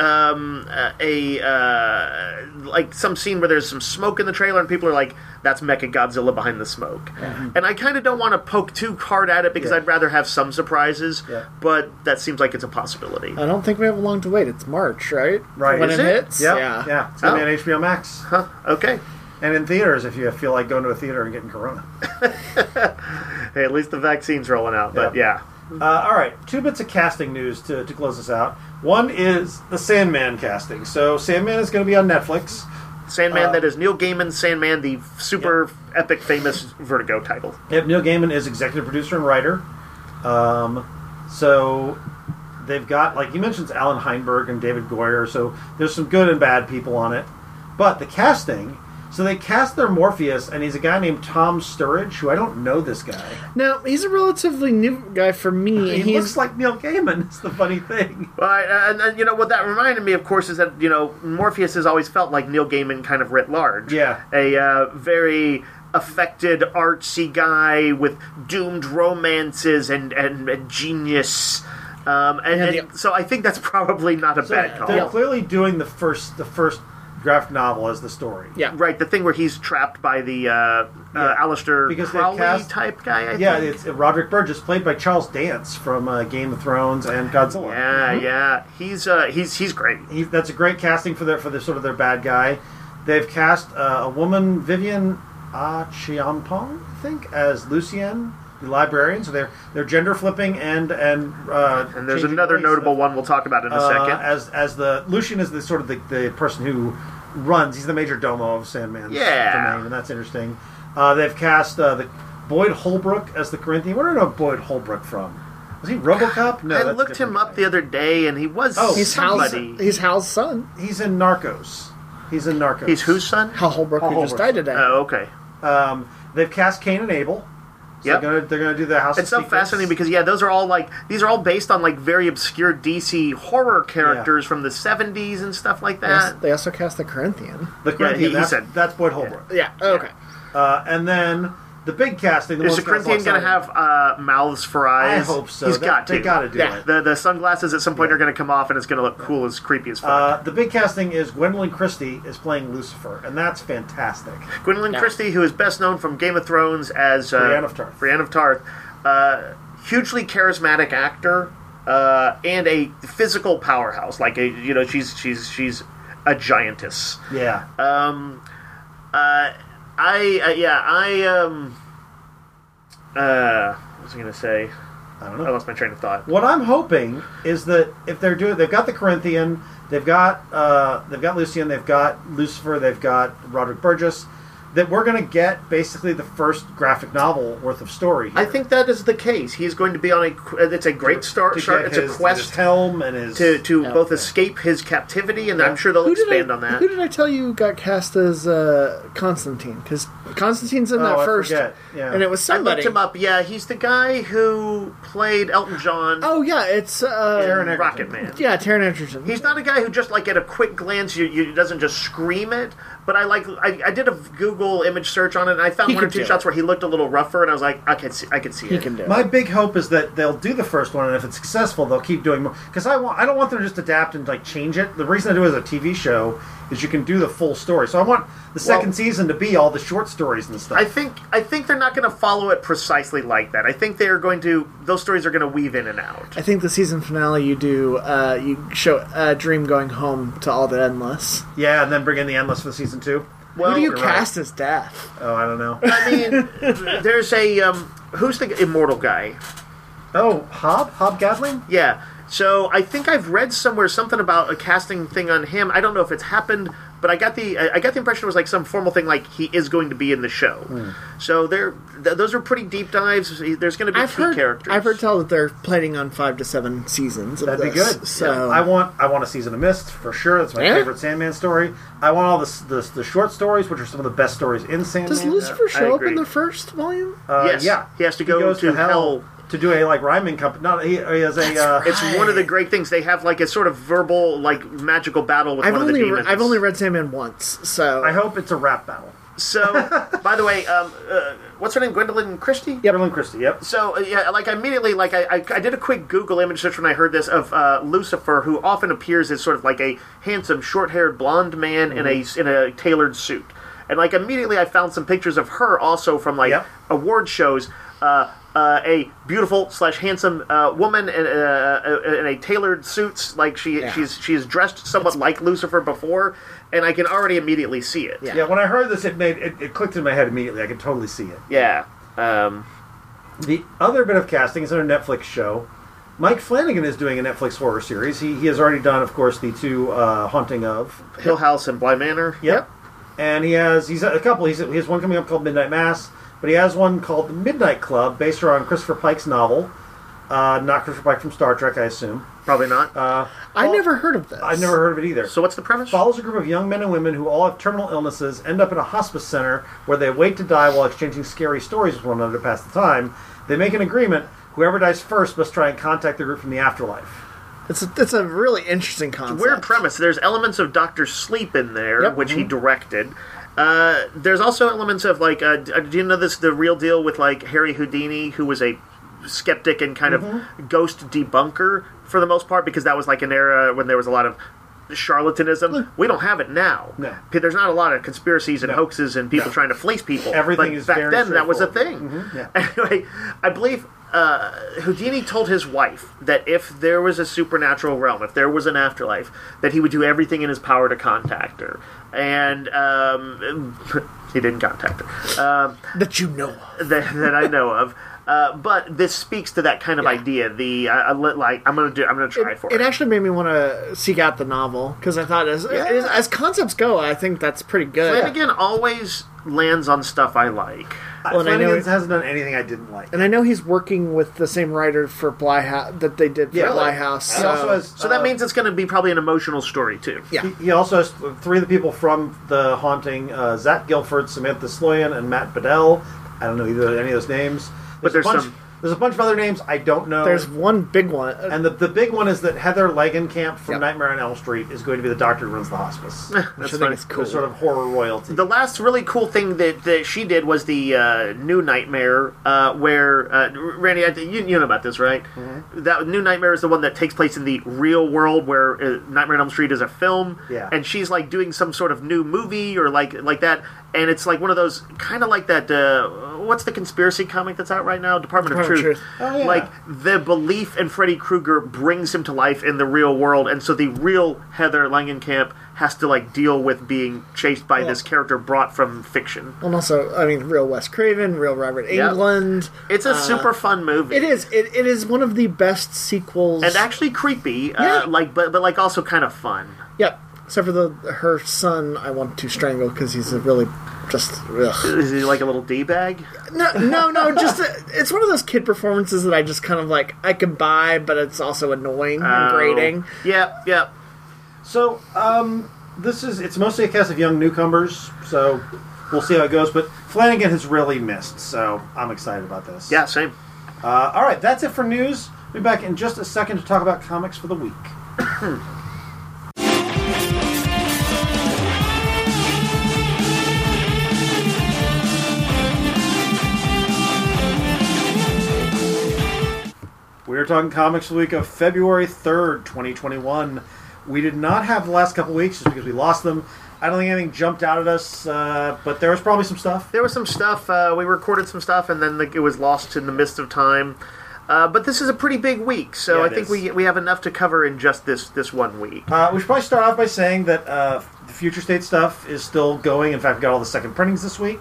like some scene where there's some smoke in the trailer, and people are like, "That's Mechagodzilla behind the smoke." Mm-hmm. And I kind of don't want to poke too hard at it because I'd rather have some surprises. Yeah. But that seems like it's a possibility. I don't think we have long to wait. It's March, right? Right. When Is it it? hits? Yeah. It's going to be on HBO Max. Huh? Okay. And in theaters, if you feel like going to a theater and getting corona. Hey, at least the vaccine's rolling out. But yeah. All right, 2 bits of casting news to close us out. One is the Sandman casting. So Sandman is going to be on Netflix. Sandman, that is Neil Gaiman's Sandman, the super epic, famous Vertigo title. Yep, Neil Gaiman is executive producer and writer. So they've got, like you mentioned, Alan Heinberg and David Goyer. So there's some good and bad people on it. But the casting... So they cast their Morpheus, and he's a guy named Tom Sturridge, who I don't know this guy. No, he's a relatively new guy for me. He looks like Neil Gaiman. It's the funny thing. And you know what that reminded me, of course, is that Morpheus has always felt like Neil Gaiman kind of writ large. Yeah, a very affected, artsy guy with doomed romances and genius. So I think that's probably not a bad call. They're clearly doing the first graphic novel as the story. Yeah, right. The thing where he's trapped by the Aleister Crowley type guy. I think. It's Roderick Burgess, played by Charles Dance from Game of Thrones and Godzilla. Yeah. He's great. That's a great casting for their sort of their bad guy. They've cast a woman, Vivian Chiampong, I think, as Lucienne, the librarian. So they're gender flipping and there's another notable one we'll talk about in a second. As the Lucian is the sort of the person who runs. He's the major domo of Sandman's domain, and that's interesting. They've cast the Boyd Holbrook as the Corinthian. Where do I know Boyd Holbrook from? Was he RoboCop? No, I looked him up the other day, and he was somebody. He's Hal's son. He's in Narcos. He's whose son? Hal Holbrook, who just died today. Oh, okay. They've cast Cain and Abel. So they're gonna do the House. It's so fascinating because those are all these are all based on very obscure DC horror characters from the 70s and stuff like that. They also cast the Corinthian. The Corinthian. That's Boyd Holbrook. Yeah. Okay. And then the big casting. Is the Corinthian going to have mouths for eyes? I hope so. He's got to. They got to do it. The sunglasses at some point are going to come off, and it's going to look cool as creepy as fuck. The big casting is Gwendolyn Christie is playing Lucifer, and that's fantastic. Gwendolyn Christie, who is best known from Game of Thrones as Brienne of Tarth. Brienne of Tarth, hugely charismatic actor and a physical powerhouse. She's a giantess. Yeah. What was I going to say? I don't know. I lost my train of thought. What I'm hoping is that if they've got the Corinthian, they've got Lucian, they've got Lucifer, they've got Roderick Burgess, that we're going to get basically the first graphic novel worth of story here. I think that is the case. He's going to be on it's a great start. It's a quest his helm and his to both escape his captivity, and I'm sure they'll expand on that. Who did I tell you got cast as Constantine? Because Constantine's in that first, and it was somebody. I looked him up. Yeah, he's the guy who played Elton John. Oh yeah, it's Taron Rocket Man. Yeah, Taron Egerton. He's not a guy who just at a quick glance you doesn't just scream it. But I did a Google image search on it, and I found one or two shots where he looked a little rougher, and I was like, I could see it. He can do it. My big hope is that they'll do the first one, and if it's successful, they'll keep doing more. Because I don't want them to just adapt and change it. The reason I do it as a TV show is you can do the full story. So I want the second season to be all the short stories and stuff. I think they're not going to follow it precisely like that. I think those stories are going to weave in and out. I think the season finale you show Dream going home to all the Endless. Yeah, and then bring in the Endless for season 2. Well, who do you cast as Death? Oh, I don't know. I mean, there's who's the immortal guy? Oh, Hob Gadling? Yeah. So I think I've read somewhere something about a casting thing on him. I don't know if it's happened, but I got the impression it was like some formal thing, like he is going to be in the show. So those are pretty deep dives. There's going to be key characters. I've heard tell that they're planning on 5 to 7 seasons. That'd be good. So I want a season of Mist for sure. That's my favorite Sandman story. I want all the short stories, which are some of the best stories in Sandman. Does Lucifer show up in the first volume? Yes. Yeah, he has to go to hell. To do a rhyming company. No, he has a. It's one of the great things. They have like a sort of verbal, like magical battle with one of the demons. I've only read Sandman once, so I hope it's a rap battle. So, by the way, what's her name? Gwendolyn Christie. Yep. Gwendolyn Christie. Yep. So immediately, I did a quick Google image search when I heard this of Lucifer, who often appears as sort of like a handsome, short-haired blonde man in a tailored suit, and immediately I found some pictures of her also from award shows. A beautiful / handsome woman in a tailored suit, she's dressed somewhat like Lucifer before, and I can already immediately see it. Yeah. When I heard this, it clicked in my head immediately. I could totally see it. Yeah. The other bit of casting is on a Netflix show. Mike Flanagan is doing a Netflix horror series. He has already done, of course, the 2 Haunting of Hill House and Bly Manor. Yep. And he's a couple. He has one coming up called Midnight Mass. But he has one called The Midnight Club, based around Christopher Pike's novel. Not Christopher Pike from Star Trek, I assume. Probably not. I never heard of this. I've never heard of it either. So what's the premise? Follows a group of young men and women who all have terminal illnesses, end up in a hospice center where they wait to die while exchanging scary stories with one another to pass the time. They make an agreement. Whoever dies first must try and contact the group from the afterlife. It's a really interesting concept. Weird premise. There's elements of Dr. Sleep in there, which he directed. There's also elements of do you know the real deal with Harry Houdini, who was a skeptic and kind of ghost debunker for the most part, because that was an era when there was a lot of charlatanism. We don't have it now. No. There's not a lot of conspiracies and hoaxes and people trying to fleece people. Everything is back very then that was a thing. Yeah. Anyway, I believe Houdini told his wife that if there was a supernatural realm, if there was an afterlife, that he would do everything in his power to contact her. And he didn't contact her. That you know of. That I know of. But this speaks to that kind of idea. I'm gonna try for it. It actually made me want to seek out the novel, because I thought as concepts go, I think that's pretty good. Flanagan always lands on stuff I like. Flanagan hasn't done anything I didn't like. And I know he's working with the same writer for Bly House that they did for Bly House. So that means it's going to be probably an emotional story too. Yeah. He also has 3 of the people from The Haunting: Zach Gilford, Samantha Sloyan, and Matt Bedell. I don't know any of those names. But there's a bunch of other names I don't know. There's one big one. And the big one is that Heather Langenkamp from Nightmare on Elm Street is going to be the doctor who runs the hospice. That's I think it's cool. Sort of horror royalty. The last really cool thing that she did was the New Nightmare, where Randy, you know about this, right? Mm-hmm. That New Nightmare is the one that takes place in the real world, where Nightmare on Elm Street is a film, and she's doing some sort of new movie or like that, and it's one of those kind of like that. What's the conspiracy comic that's out right now? Department of Truth. Oh, yeah. The belief in Freddy Krueger brings him to life in the real world, and so the real Heather Langenkamp has to deal with being chased by this character brought from fiction. And also, real Wes Craven, real Robert Englund. It's a super fun movie. It is. It is one of the best sequels, and actually creepy. But also kind of fun. Yep. Except for her son, I want to strangle because he's a really just. Ugh. Is he like a little d-bag? No. Just it's one of those kid performances that I just kind of I can buy, but it's also annoying and grating. Yeah. So it's mostly a cast of young newcomers. So we'll see how it goes. But Flanagan has really missed, so I'm excited about this. Yeah, same. All right, that's it for news. We'll be back in just a second to talk about comics for the week. We are talking comics for the week of February 3rd, 2021. We did not have the last couple weeks just because we lost them. I don't think anything jumped out at us, but there was probably some stuff. There was some stuff. We recorded some stuff, and then it was lost in the midst of time. But this is a pretty big week, so I think we have enough to cover in just this 1 week. We should probably start off by saying that the Future State stuff is still going. In fact, we got all the second printings this week.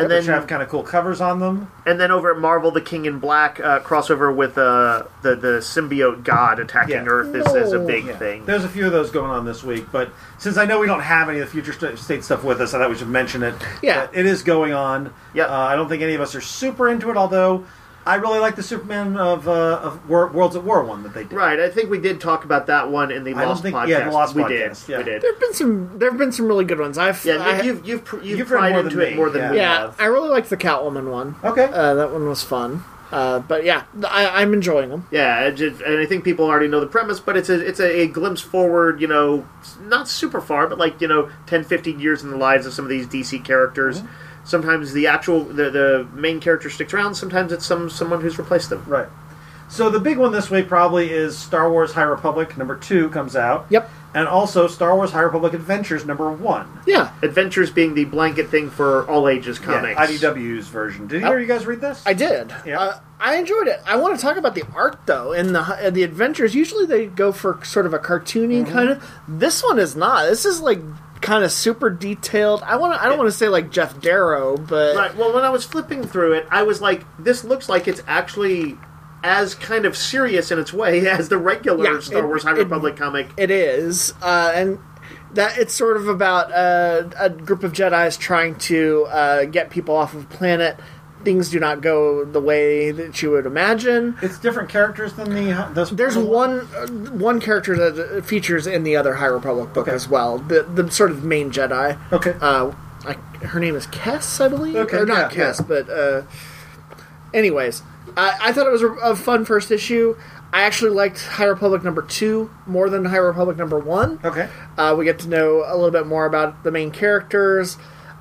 And then which have kind of cool covers on them. And then over at Marvel, the King in Black crossover with the symbiote god attacking Earth is a big thing. There's a few of those going on this week, but since I know we don't have any of the Future State stuff with us, I thought we should mention it. Yeah. But it is going on. Yep. I don't think any of us are super into it, although I really like the Superman of Worlds at War one that they did. Right, I think we did talk about that one in the Lost podcast. Yeah, the Lost we podcast. Did. Yeah. We did. There have been some really good ones. You've pried read into it more than we Yeah, have. I really liked the Catwoman one. Okay. That one was fun. But yeah, I'm enjoying them. Yeah, and I think people already know the premise, but it's a glimpse forward, not super far, but 10, 15 years in the lives of some of these DC characters. Mm-hmm. Sometimes the main character sticks around, sometimes it's someone who's replaced them. Right. So the big one this week probably is Star Wars High Republic #2 comes out. Yep. And also Star Wars High Republic Adventures #1. Yeah. Adventures being the blanket thing for all ages comics. Yeah, IDW's version. Did either of you guys read this? I did. Yeah. I enjoyed it. I want to talk about the art, though. In the Adventures, usually they go for sort of a cartoony kind of. This one is not. This is kind of super detailed. I don't want to say like Jeff Darrow, but right. Well, when I was flipping through it, I was like, this looks like it's actually as kind of serious in its way as the regular Star Wars High Republic comic. It is, and that it's sort of about a group of Jedis trying to get people off of a planet. Things do not go the way that you would imagine. It's different characters than the. There's one character that features in the other High Republic book as well. The sort of main Jedi. Okay. Her name is Kess, I believe. Okay, or not Kess, but anyways, I thought it was a fun first issue. I actually liked High Republic #2 more than High Republic #1. Okay. We get to know a little bit more about the main characters.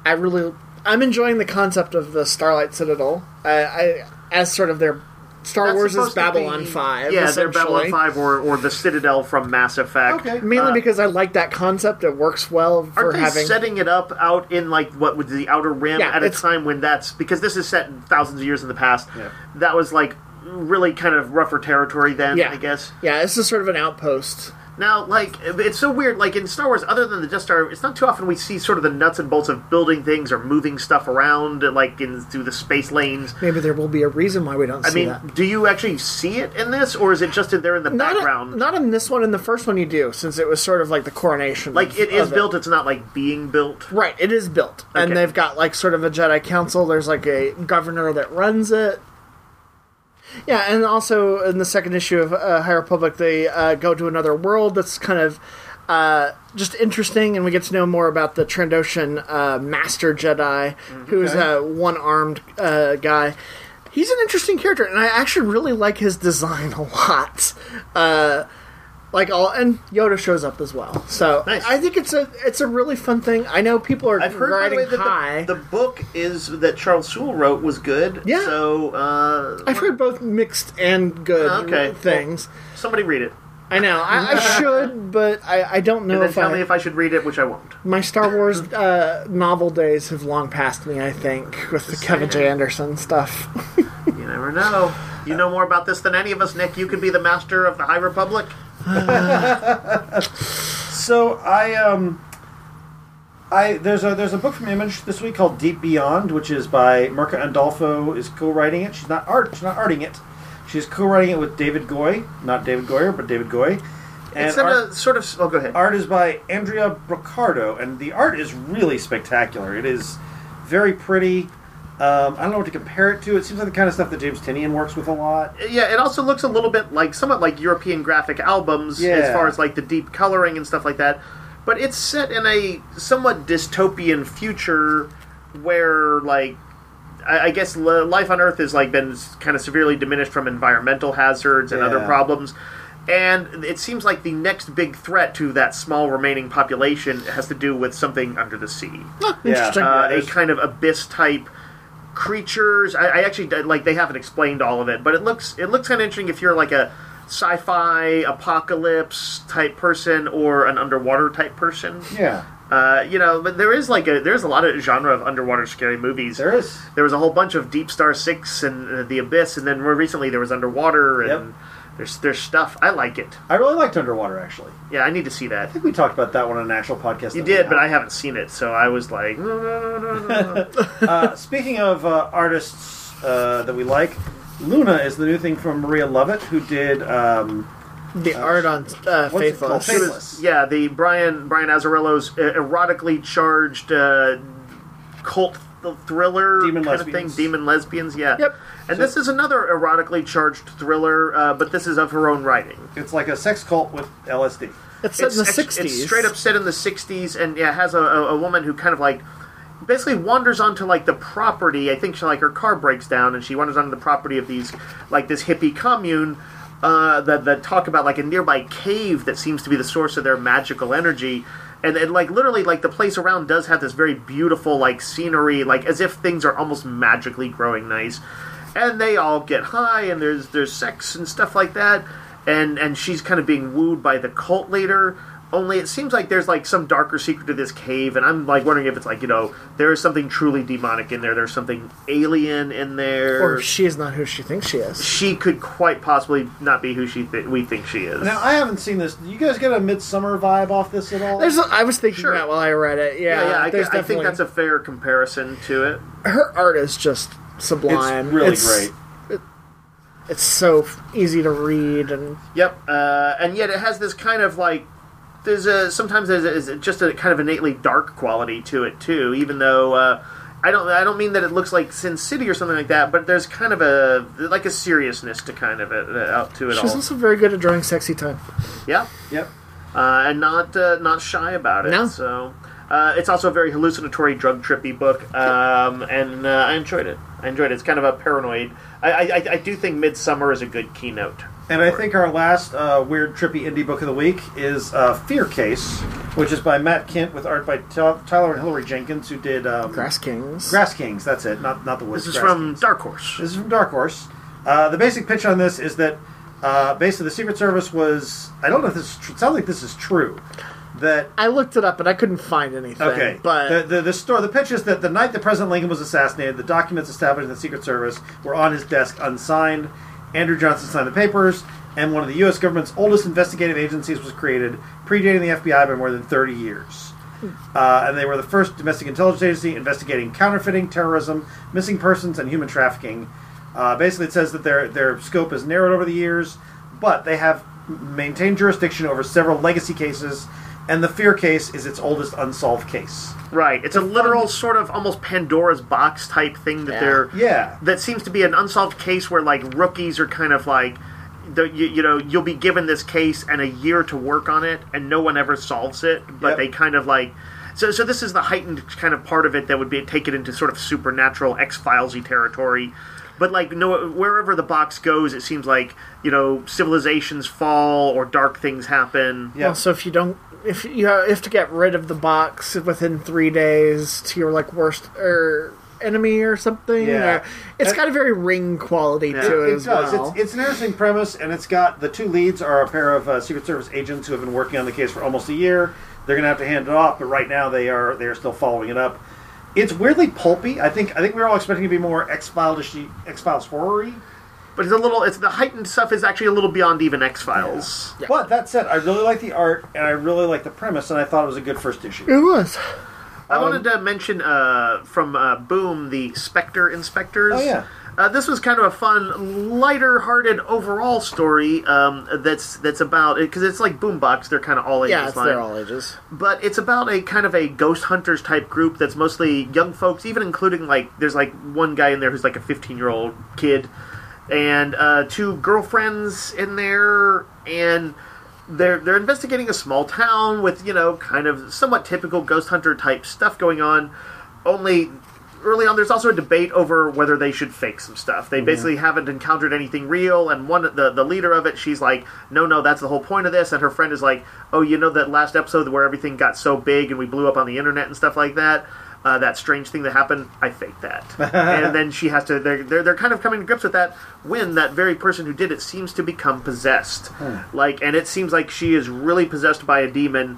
I'm enjoying the concept of the Starlight Citadel as sort of their Star Wars' Babylon 5. Yeah, their Babylon 5 or the Citadel from Mass Effect. Okay. Mainly because I like that concept. It works well for Aren't they setting it up out in what would the Outer Rim at a time when that's because this is set thousands of years in the past. Yeah. That was really kind of rougher territory then, I guess. Yeah, this is sort of an outpost. Now, it's so weird, in Star Wars, other than the Death Star, it's not too often we see sort of the nuts and bolts of building things or moving stuff around, through the space lanes. Maybe there will be a reason why we don't see that. Do you actually see it in this, or is it just there in the background? Not in this one. In the first one you do, since it was sort of like the coronation. It is built, it's not, being built? Right, it is built. Okay. And they've got, sort of a Jedi Council. There's, a governor that runs it. Yeah, and also in the second issue of High Republic, they go to another world that's kind of just interesting, and we get to know more about the Trandoshan Master Jedi, who is a one-armed guy. He's an interesting character, and I actually really like his design a lot. And Yoda shows up as well, so nice. I think it's a really fun thing. I know people are I've heard, riding by the way, high. The book that Charles Soule wrote was good. Yeah, so I've heard both mixed and good things. Well, somebody read it. I know I should, but I don't know. And then tell me if I should read it, which I won't. My Star Wars novel days have long passed me. I think with the Kevin J. Anderson stuff. You never know. You know more about this than any of us, Nick. You could be the master of the High Republic. So there's a book from Image this week called Deep Beyond, which is by Mirka Andolfo is co-writing it. She's not arting it. She's co-writing it with David Goy, not David Goyer, but David Goy. And it's a sort of. Oh, go ahead. Art is by Andrea Brocardo, and the art is really spectacular. It is very pretty. I don't know what to compare it to. It seems like the kind of stuff that James Tynion works with a lot. Yeah, it also looks a little bit somewhat like European graphic albums as far as the deep coloring and stuff like that. But it's set in a somewhat dystopian future where, I guess life on Earth has been kind of severely diminished from environmental hazards and other problems. And it seems like the next big threat to that small remaining population has to do with something under the sea. Interesting. A kind of abyss-type creatures. I actually they haven't explained all of it, but it looks kind of interesting if you're a sci-fi apocalypse type person or an underwater type person. Yeah. But there is there's a lot of genre of underwater scary movies. There is. There was a whole bunch of Deep Star 6 and The Abyss, and then more recently there was Underwater, and There's stuff. I like it. I really liked Underwater, actually. Yeah, I need to see that. I think we talked about that one on an actual podcast. You did, but I haven't seen it, so I was like, no. Speaking of artists that we like, Luna is the new thing from Maria Lovett, who did the art on Faithless. Faithless. Yeah, the Brian Azzarello's erotically charged cult thriller Demon kind Lesbians. of thing. Demon Lesbians, yeah. Yep. And this is another erotically charged thriller, but this is of her own writing. It's like a sex cult with LSD. It's set in the 60s. It's straight up set in the 60s, and yeah, has a woman who kind of like basically wanders onto like the property. I think her car breaks down, and she wanders onto the property of these like this hippie commune that talk about like a nearby cave that seems to be the source of their magical energy. And like literally like the place around does have this very beautiful like scenery, like as if things are almost magically growing nice. And they all get high, and there's sex and stuff like that. And she's kind of being wooed by the cult leader. Only it seems like there's like some darker secret to this cave, and I'm like wondering if it's like, there is something truly demonic in there. There's something alien in there. Or she is not who she thinks she is. She could quite possibly not be who we think she is. Now, I haven't seen this. Do you guys get a Midsummer vibe off this at all? I was thinking that while I read it. Yeah, I think that's a fair comparison to it. Her art is just sublime. It's really great. It's so easy to read, and yep, and yet it has this kind of like sometimes there's just a kind of innately dark quality to it too. Even though I don't mean that it looks like Sin City or something like that, but there's kind of a seriousness to kind of it out to it all. She's also very good at drawing sexy time. Yeah, yep, and not shy about it. No. So. It's also a very hallucinatory, drug trippy book, and I enjoyed it. It's kind of a paranoid. I do think Midsummer is a good keynote. And I think our last weird, trippy indie book of the week is Fear Case, which is by Matt Kint with art by Tyler and Hillary Jenkins, who did Grass Kings. Grass Kings, that's it, not the Woods. This is Grass from Kings. Dark Horse. This is from Dark Horse. The basic pitch on this is that basically the Secret Service was, I don't know if this is it sounds like this is true. That I looked it up, but I couldn't find anything. Okay, but the pitch is that the night that President Lincoln was assassinated, the documents established in the Secret Service were on his desk unsigned. Andrew Johnson signed the papers, and one of the U.S. government's oldest investigative agencies was created, predating the FBI by more than 30 years. And they were the first domestic intelligence agency investigating counterfeiting, terrorism, missing persons, and human trafficking. Basically, it says that their scope is narrowed over the years, but they have maintained jurisdiction over several legacy cases. And the Fear Case is its oldest unsolved case. Right. It's a literal sort of almost Pandora's box type thing that that seems to be an unsolved case where like rookies are kind of like you'll be given this case and a year to work on it and no one ever solves it, but they kind of like so this is the heightened kind of part of it that would be take it into sort of supernatural X-Filesy territory. But like wherever the box goes, it seems like civilizations fall or dark things happen. Yeah. Well, so if you have to get rid of the box within 3 days to your like worst enemy or something, it's got a very Ring quality to it. It does. Well. It's an interesting premise, and it's got the two leads are a pair of Secret Service agents who have been working on the case for almost a year. They're going to have to hand it off, but right now they are still following it up. It's weirdly pulpy. I think we were all expecting it to be more X-Files horror-y. But it's the heightened stuff is actually a little beyond even X-Files. Yeah. But that said, I really like the art, and I really like the premise, and I thought it was a good first issue. It was. I wanted to mention from Boom, the Spectre Inspectors. Oh, yeah. This was kind of a fun, lighter-hearted overall story that's about... Because it's like Boombox, they're kind of all ages. Yeah, they're all ages. But it's about a kind of a ghost hunters type group that's mostly young folks, even including like... There's like one guy in there who's like a 15-year-old kid, and two girlfriends in there, and they're investigating a small town with, kind of somewhat typical ghost hunter type stuff going on, only... Early on, there's also a debate over whether they should fake some stuff. They basically haven't encountered anything real, and the leader of it, she's like, no, that's the whole point of this, and her friend is like, oh, that last episode where everything got so big and we blew up on the internet and stuff like that, that strange thing that happened, I faked that. And then she has to, they're kind of coming to grips with that when that very person who did it seems to become possessed. And it seems like she is really possessed by a demon.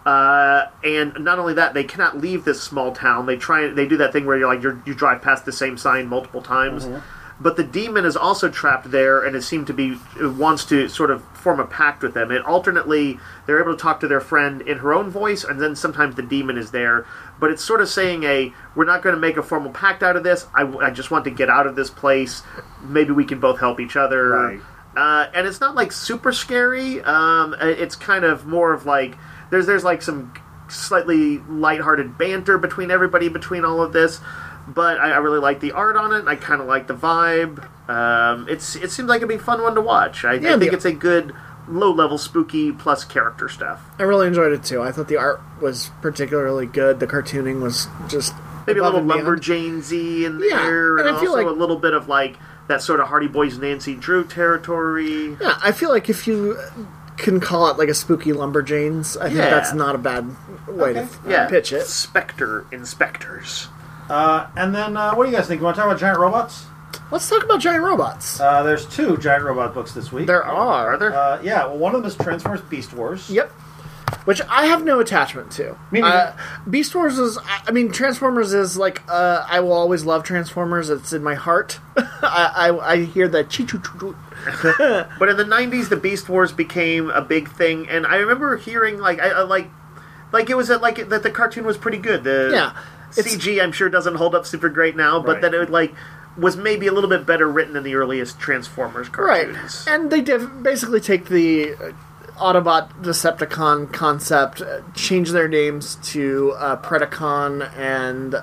And not only that, they cannot leave this small town. They do that thing where you drive past the same sign multiple times. but the demon is also trapped there, and it wants to sort of form a pact with them. It alternately, they're able to talk to their friend in her own voice, and then sometimes the demon is there. But it's sort of saying we're not going to make a formal pact out of this. I just want to get out of this place. Maybe we can both help each other. Right. And it's not like super scary. It's kind of more of like there's like some slightly lighthearted banter between everybody between all of this. But I really like the art on it. I kind of like the vibe. It seems like it'd be a fun one to watch. I think it's a good low-level spooky plus character stuff. I really enjoyed it too. I thought the art was particularly good. The cartooning was just maybe a little Lumberjanes-y in there, and also a little bit of like that sort of Hardy Boys Nancy Drew territory. Yeah, I feel like if you can call it like a spooky Lumberjanes, I think that's not a bad way to pitch it. Spectre Inspectors. And then, what do you guys think? You want to talk about giant robots? Let's talk about giant robots. There's 2 giant robot books this week. There are. Yeah, well, one of them is Transformers Beast Wars. Yep. Which I have no attachment to. Me neither. Beast Wars is... I mean, Transformers is like... I will always love Transformers. It's in my heart. I hear that choo-choo-choo-choo. But in the 90s, the Beast Wars became a big thing, and I remember hearing, like it was that the cartoon was pretty good. CG, I'm sure, doesn't hold up super great now, but that it was maybe a little bit better written than the earliest Transformers cartoons. Right, and they basically take the Autobot Decepticon concept, change their names to Predacon and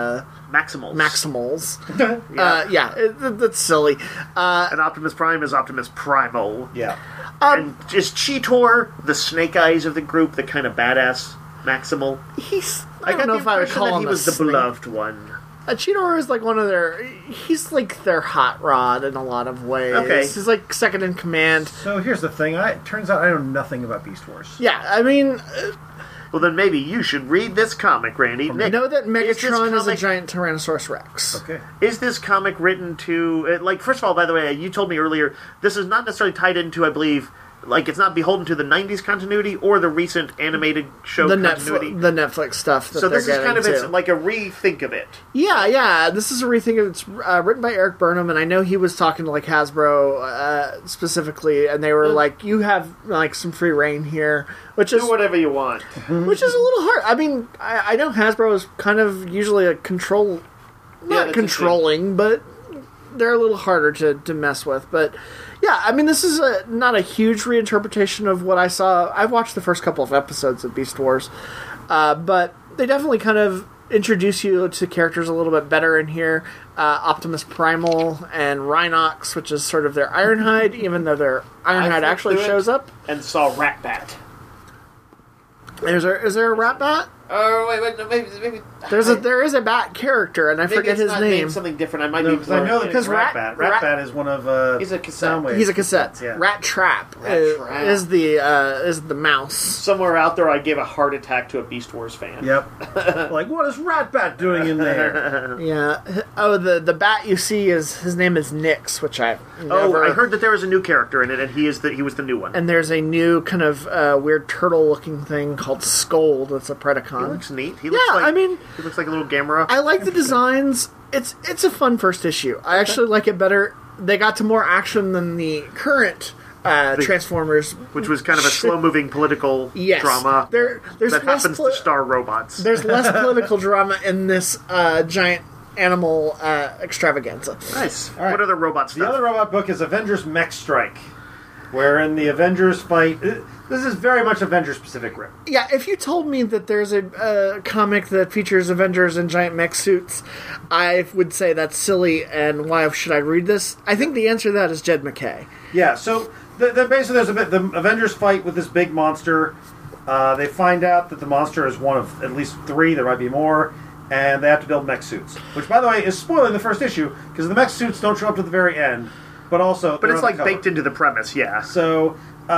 Maximals. That's silly. And Optimus Prime is Optimus Primal. Yeah. And is Cheetor the Snake Eyes of the group, the kind of badass Maximal? I don't know if I would call him he was the beloved one. Cheetor is like one of their... He's like their hot rod in a lot of ways. Okay. He's like second in command. So here's the thing. It turns out I know nothing about Beast Wars. Yeah, I mean... Well, then maybe you should read this comic, Randy. I know that Megatron is a giant Tyrannosaurus Rex. Okay. Is this comic written to... first of all, by the way, you told me earlier, this is not necessarily tied into, I believe... it's not beholden to the 90s continuity or the recent animated show continuity. The Netflix stuff that so they're this is kind of it's like a rethink of it. Yeah. This is a rethink of it. It's written by Eric Burnham, and I know he was talking to Hasbro specifically, and they were like, "You have some free reign here," which is do whatever you want. Which is a little hard. I mean, I know Hasbro is kind of usually a not controlling, but they're a little harder to mess with, but. Yeah, I mean, this is not a huge reinterpretation of what I saw. I've watched the first couple of episodes of Beast Wars, but they definitely kind of introduce you to characters a little bit better in here. Optimus Primal and Rhinox, which is sort of their Ironhide, even though their Ironhide actually shows up. And saw Ratbat. Is there a Ratbat? Oh wait, no, maybe there is a bat character, and I forget his name. Something different. I might be. Because I know that Ratbat. Ratbat is one of. He's a cassette. He's a cassette. Yeah. Rat Trap is the mouse. Somewhere out there, I gave a heart attack to a Beast Wars fan. Yep. Like, what is Ratbat doing in there? Yeah. Oh, the bat you see his name is Nyx, which I heard that there was a new character in it, and he was the new one. And there's a new kind of weird turtle-looking thing called Scold. That's a Predacon. He looks neat. He looks like a little Gamera. I like the designs. It's a fun first issue. I actually like it better. They got to more action than the current Transformers, which was kind of a slow-moving political drama. There's that happens to star robots. There's less political drama in this giant animal extravaganza. Nice. All right. What other robot stuff? The other robot book is Avengers Mech Strike, wherein the Avengers fight. This is very much Avengers-specific grip. Yeah, if you told me that there's a comic that features Avengers in giant mech suits, I would say that's silly, and why should I read this? I think the answer to that is Jed MacKay. Yeah, so basically there's the Avengers fight with this big monster. They find out that the monster is one of at least 3, there might be more, and they have to build mech suits. Which, by the way, is spoiling the first issue, because the mech suits don't show up to the very end, but it's like baked into the premise, yeah. So,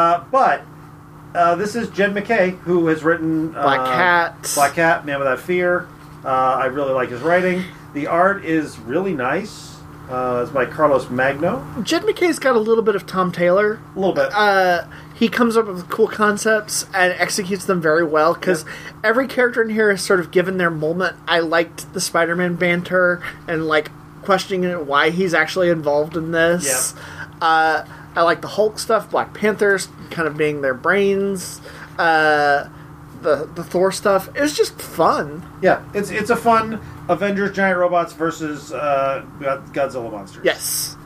this is Jed MacKay, who has written Black Cat, Man Without Fear. I really like his writing. The art is really nice. It's by Carlos Magno. Jed MacKay's got a little bit of Tom Taylor. A little bit. He comes up with cool concepts and executes them very well, because every character in here is sort of given their moment. I liked the Spider-Man banter and questioning why he's actually involved in this. Yeah. I like the Hulk stuff, Black Panthers kind of being their brains. The Thor stuff. It was just fun. Yeah, it's a fun Avengers giant robots versus Godzilla monsters. Yes.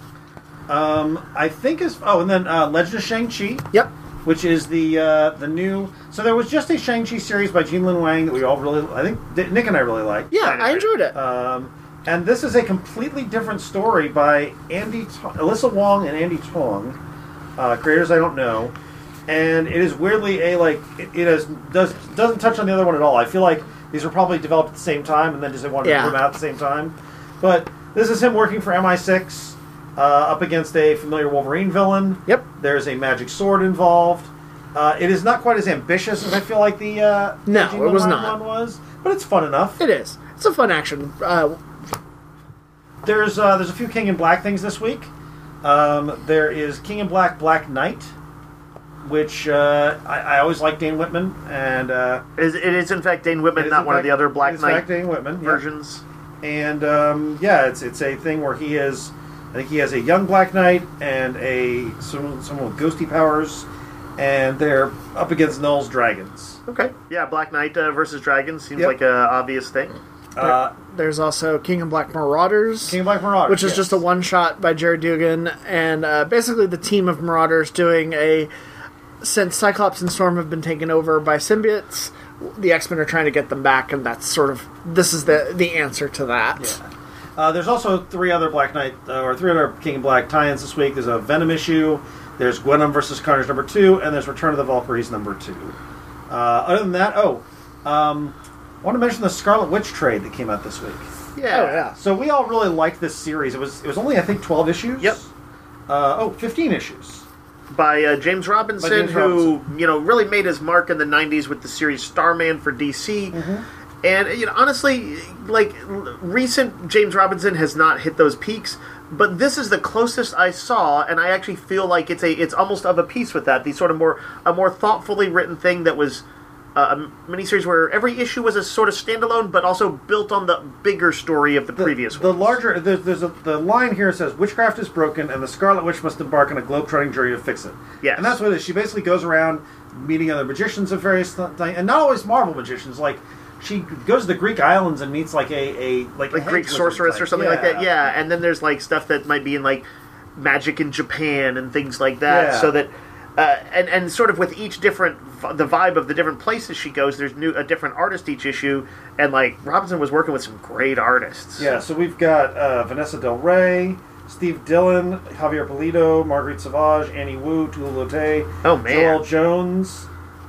I think and then Legend of Shang-Chi. Yep. Which is the new. So there was just a Shang-Chi series by Gene Lin Wang that we all really, I think Nick and I really liked. Yeah, I enjoyed it. And this is a completely different story by Alyssa Wong and Andy Tong, creators I don't know, and it is weirdly doesn't touch on the other one at all. I feel like these were probably developed at the same time, and then just wanted to put them out at the same time. But this is him working for MI6 up against a familiar Wolverine villain. Yep. There's a magic sword involved. It is not quite as ambitious as I feel like the it was not one was, but it's fun enough. It is. It's a fun action. There's a few King in Black things this week. There is King in Black Black Knight, which I always like Dane Whitman, and it is in fact Dane Whitman, not one of the other Black Knight Dane Whitman versions. Yeah. And it's a thing where he is. I think he has a young Black Knight and someone with ghosty powers, and they're up against Null's dragons. Okay, yeah, Black Knight versus dragons seems like an obvious thing. There's also King in Black Marauders. King in Black Marauders, which is just a one-shot by Jared Dugan, and basically the team of Marauders doing since Cyclops and Storm have been taken over by symbiotes, the X-Men are trying to get them back, and that's this is the answer to that. Yeah. There's also three other Black Knight, or three other King in Black tie-ins this week. There's a Venom issue, there's Gwenom vs. Carnage #2, and there's Return of the Valkyries #2. Other than that, I want to mention the Scarlet Witch trade that came out this week. Yeah. Oh, yeah. So we all really liked this series. It was only, I think, 12 issues? Yep. 15 issues. By James Robinson, who really made his mark in the 90s with the series Starman for DC. Mm-hmm. And, honestly, recent James Robinson has not hit those peaks, but this is the closest I saw, and I actually feel like it's almost of a piece with that. The sort of a more thoughtfully written thing that was a miniseries where every issue was a sort of standalone, but also built on the bigger story of the previous one. The line here says, "Witchcraft is broken, and the Scarlet Witch must embark on a globe-trotting journey to fix it." Yes. And that's what it is. She basically goes around meeting other magicians of various things, and not always Marvel magicians. Like, she goes to the Greek islands and meets a Greek sorceress or something like that. Yeah, and then there's stuff that might be in magic in Japan and things like that. Yeah. So that and sort of with each different the vibe of the different places she goes, there's a different artist each issue, and Robinson was working with some great artists. Yeah, so we've got Vanessa Del Rey, Steve Dillon, Javier Pulido, Marguerite Sauvage, Annie Wu, Tula Lotte, Joel Jones,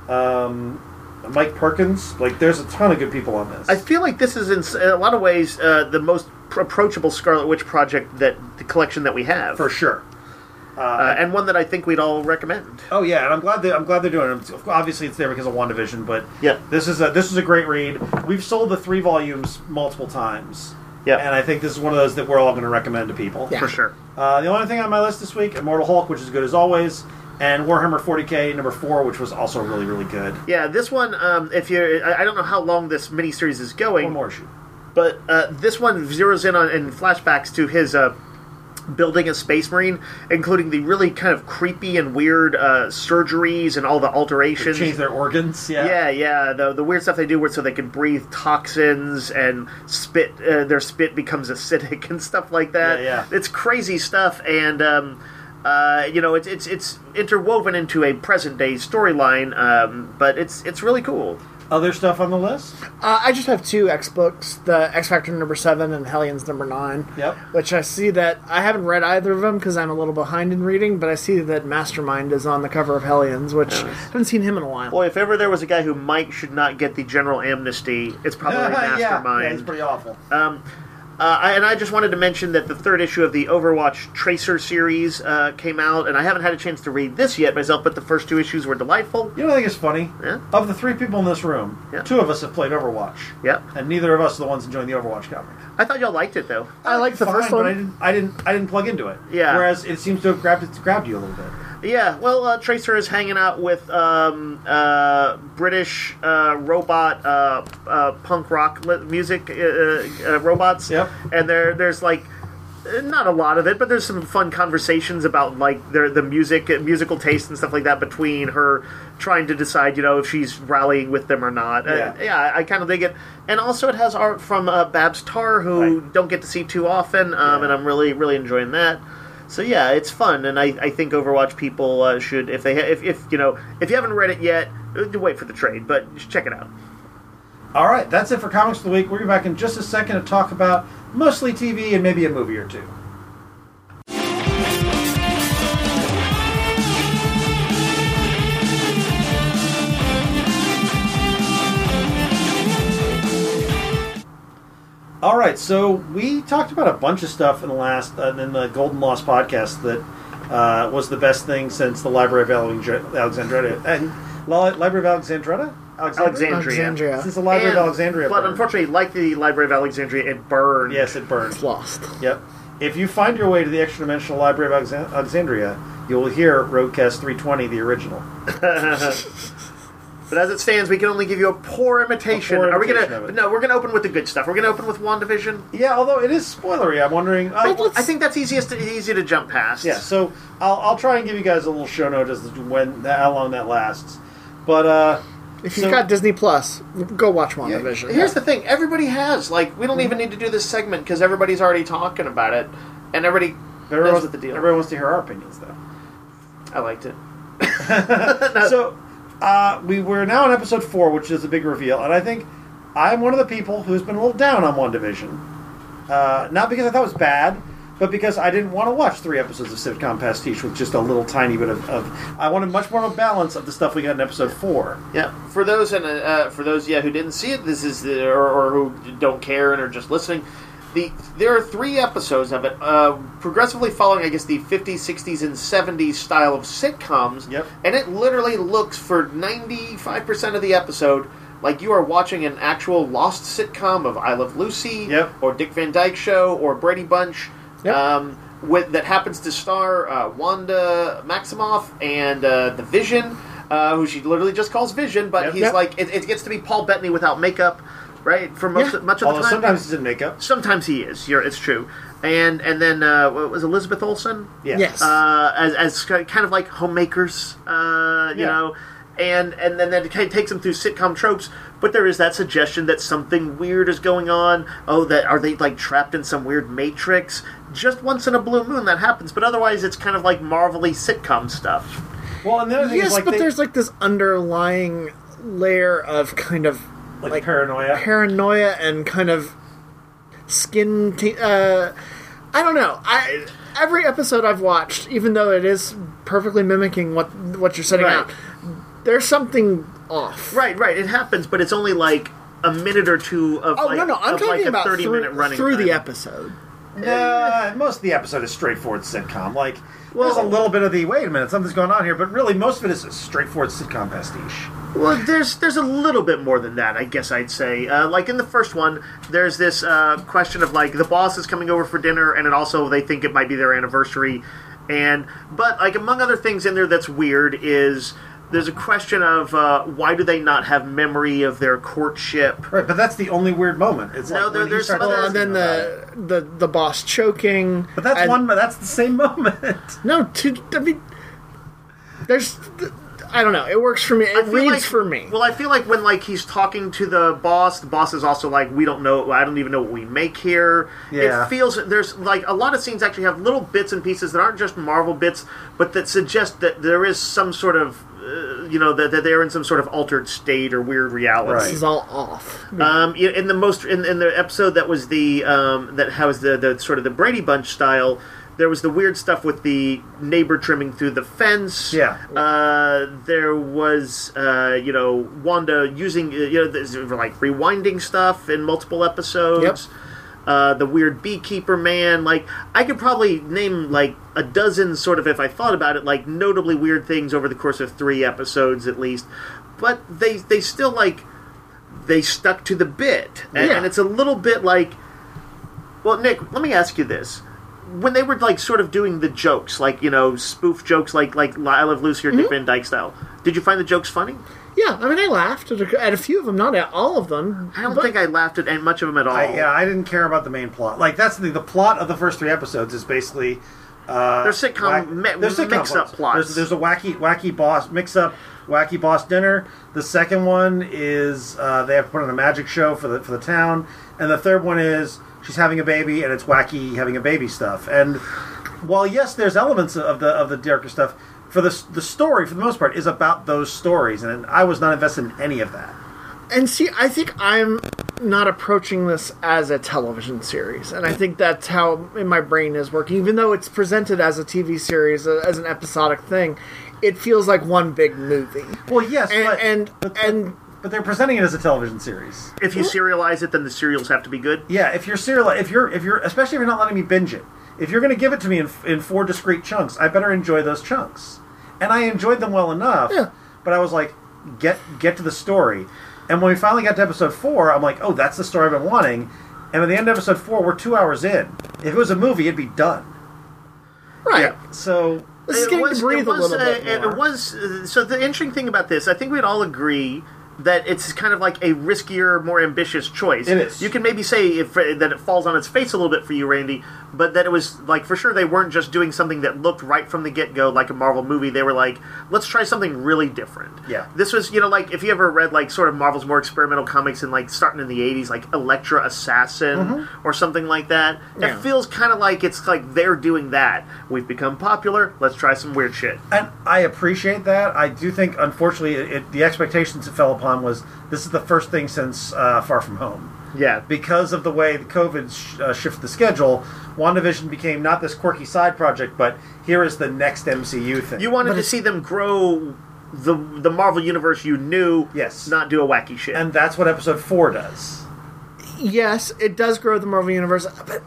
Mike Perkins. There's a ton of good people on this. I feel like this is in a lot of ways the most approachable Scarlet Witch project the collection that we have, for sure. And one that I think we'd all recommend. Oh yeah, and I'm glad they're doing it. Obviously, it's there because of WandaVision, but this is a great read. We've sold the 3 volumes multiple times. Yeah, and I think this is one of those that we're all going to recommend to people for sure. The only thing on my list this week: Immortal Hulk, which is good as always, and Warhammer 40K #4, which was also really, really good. Yeah, this one. I don't know how long this miniseries is going. One more issue, but this one zeroes in on flashbacks to his building a Space Marine, including the really kind of creepy and weird surgeries and all the alterations. They change their organs, yeah. The weird stuff they do so they can breathe toxins and spit. Their spit becomes acidic and stuff like that. Yeah. It's crazy stuff, and it's interwoven into a present day storyline, but it's really cool. Other stuff on the list? I just have 2 X books, the X Factor #7 and Hellions #9. Yep. Which I see that I haven't read either of them because I'm a little behind in reading, but I see that Mastermind is on the cover of Hellions, which I haven't seen him in a while. Boy, if ever there was a guy who should not get the general amnesty, it's probably Mastermind. Yeah, it's pretty awful. And I just wanted to mention that the 3rd issue of the Overwatch Tracer series came out, and I haven't had a chance to read this yet myself, but the first 2 issues were delightful. You know what I think is funny? Yeah? Of the 3 people in this room, 2 of us have played Overwatch. Yep. And neither of us are the ones enjoying the Overwatch comic. I thought y'all liked it, though. I liked the first one. But I didn't plug into it. Yeah. Whereas it seems to have grabbed you a little bit. Yeah, well, Tracer is hanging out with British robot punk rock music robots. Yep. And there's like not a lot of it, but there's some fun conversations about like the musical taste and stuff like that between her trying to decide, if she's rallying with them or not. Yeah. I kind of dig it. And also it has art from Babs Tarr, who don't get to see too often, and I'm really, really enjoying that. So yeah, it's fun, and I think Overwatch people should, if you haven't read it yet, wait for the trade, but check it out. All right, that's it for Comics of the Week. We'll be back in just a second to talk about mostly TV and maybe a movie or two. All right, so we talked about a bunch of stuff in the Golden Lost podcast that was the best thing since the Library of Alexandria. And Library of Alexandria? Alexandria. Since the Library of Alexandria But burned. unfortunately, like the Library of Alexandria, it burned. Yes, it burned. It's lost. Yep. If you find your way to the extra-dimensional Library of Alexandria, you will hear Roadcast 320, the original. But as it stands, we can only give you a poor imitation. Of Are we it. gonna? No, we're gonna open with the good stuff. We're gonna open with WandaVision. Yeah, although it is spoilery, I'm wondering. I think that's easy to jump past. Yeah, so I'll try and give you guys a little show note as to how long that lasts. But if you've got Disney Plus, go watch WandaVision. Here's the thing: everybody has. Like, we don't even need to do this segment because everybody's already talking about it, and everybody knows what the deal. Everyone wants to hear our opinions, though. I liked it. So. We're now on episode 4, which is a big reveal, and I think I'm one of the people who's been a little down on WandaVision. Not because I thought it was bad, but because I didn't want to watch 3 episodes of Sitcom Pastiche with just a little tiny bit of I wanted much more of a balance of the stuff we got in episode 4. Yeah, for those who didn't see it, this is or who don't care and are just listening. There are 3 episodes of it, progressively following, I guess, the 50s, 60s, and 70s style of sitcoms. Yep. And it literally looks, for 95% of the episode, like you are watching an actual Lost sitcom of I Love Lucy, Yep. or Dick Van Dyke Show, or Brady Bunch, Yep. that happens to star Wanda Maximoff and the Vision, who she literally just calls Vision, but Yep. he's Yep. like, it gets to be Paul Bettany without makkup. Right, for much of the Although time. sometimes he's in makeup. Sometimes he is. It's true. And then what was Elizabeth Olsen? Yeah. Yes. As kind of like homemakers, you know, and then it kind of takes them through sitcom tropes. But there is that suggestion that something weird is going on. Oh, that are they like trapped in some weird matrix? Just once in a blue moon that happens, but otherwise it's kind of like Marvel-y sitcom stuff. Well, and the other thing is, like, there's like this underlying layer of kind of like paranoia and kind of skin. I don't know. Every episode I've watched, even though it is perfectly mimicking what you're setting out, there's something off. Right. It happens, but it's only like a minute or two of I'm talking like about a 30-minute running through time. the episode. Most of the episode is straightforward sitcom. Like, there's a little bit of the wait a minute, something's going on here, but really most of it is a straightforward sitcom pastiche. Well, there's a little bit more than that, I guess I'd say. Like in the first one, there's this question of like the boss is coming over for dinner, and they think it might be their anniversary, but like among other things in there that's weird is there's a question of why do they not have memory of their courtship? Right, but that's the only weird moment. It's No, like when there's he starts some other- And then the boss choking. But that's that's the same moment. No, there's. I don't know. It works for me. It reads for me. Well, I feel like when like he's talking to the boss is also like, we don't know. I don't even know what we make here. Yeah. It feels there's like a lot of scenes actually have little bits and pieces that aren't just Marvel bits, but that suggest that there is some sort of that they're in some sort of altered state or weird reality. Right. This is all off. In the episode that was that has the sort of the Brady Bunch style. There was the weird stuff with the neighbor trimming through the fence. Yeah. There was, Wanda using, like rewinding stuff in multiple episodes. Yep. The weird beekeeper man. Like, I could probably name like a dozen sort of, if I thought about it, like notably weird things over the course of 3 episodes at least. But they still like, they stuck to the bit. And it's a little bit like, well, Nick, let me ask you this. when they were like sort of doing the jokes, like spoof jokes, like I Love Lucy or Dick Van Dyke style. Did you find the jokes funny? Yeah, I mean, I laughed at a few of them, not at all of them. I don't think I laughed at much of them at all. I didn't care about the main plot. Like, that's the plot of the first 3 episodes is basically... they're sitcom mix-up plots. There's a wacky boss mix-up, wacky boss dinner. The second one is they have to put on a magic show for the town. And the third one is she's having a baby, and it's wacky having a baby stuff. And while, yes, there's elements of the darker stuff, for the story, for the most part, is about those stories, and I was not invested in any of that. And see, I think I'm not approaching this as a television series, and I think that's how my brain is working. Even though it's presented as a TV series, as an episodic thing, it feels like one big movie. Well, yes, but they're presenting it as a television series. If you serialize it, then the serials have to be good. Yeah, if you're especially if you're not letting me binge it. If you're going to give it to me in 4 discrete chunks, I better enjoy those chunks. And I enjoyed them well enough, but I was like, get to the story. And when we finally got to episode 4, I'm like, oh, that's the story I've been wanting. And at the end of episode 4, we're 2 hours in. If it was a movie, it'd be done. Right. Yeah. So this is getting to breathe a little bit more. So the interesting thing about this, I think we'd all agree that it's kind of like a riskier, more ambitious choice. It is. You can maybe say that it falls on its face a little bit for you, Randy, but that it was, like, for sure they weren't just doing something that looked right from the get-go like a Marvel movie. They were like, let's try something really different. Yeah. This was, like, if you ever read, like, sort of Marvel's more experimental comics in, like, starting in the 80s, like Elektra Assassin or something like that, it feels kind of like it's like they're doing that. We've become popular, let's try some weird shit. And I appreciate that. I do think, unfortunately, the expectations it fell upon was this is the first thing since Far From Home. Yeah. Because of the way COVID shifted the schedule, WandaVision became not this quirky side project, but here is the next MCU thing. You wanted to see them grow the Marvel Universe you knew, not do a wacky shit. And that's what episode 4 does. Yes, it does grow the Marvel Universe, but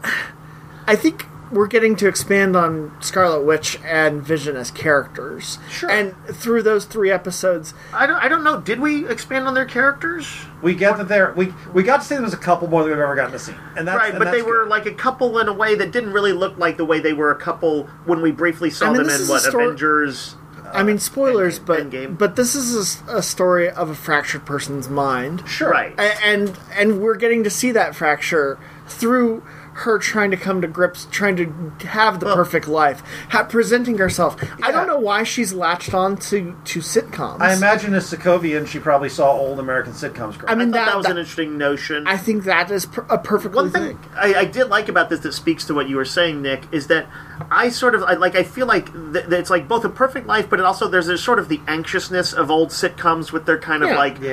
I think we're getting to expand on Scarlet Witch and Vision as characters. Sure. And through those 3 episodes... I don't know. Did we expand on their characters? We get that we got to see them as a couple more than we've ever gotten to see. And that's, right, and but that's they were good. like a couple in a way that didn't really look like the way they were a couple when we briefly saw them in, Avengers... I mean, spoilers, Endgame. but this is a story of a fractured person's mind. Sure. Right. And we're getting to see that fracture through her trying to come to grips, trying to have the perfect life, presenting herself. I don't know why she's latched on to sitcoms. I imagine as Sokovian, she probably saw old American sitcoms growing up. I mean, that was an interesting notion. I think that is a perfect One thing I did like about this that speaks to what you were saying, Nick, is that I feel like that it's like both a perfect life, but there's sort of the anxiousness of old sitcoms with their kind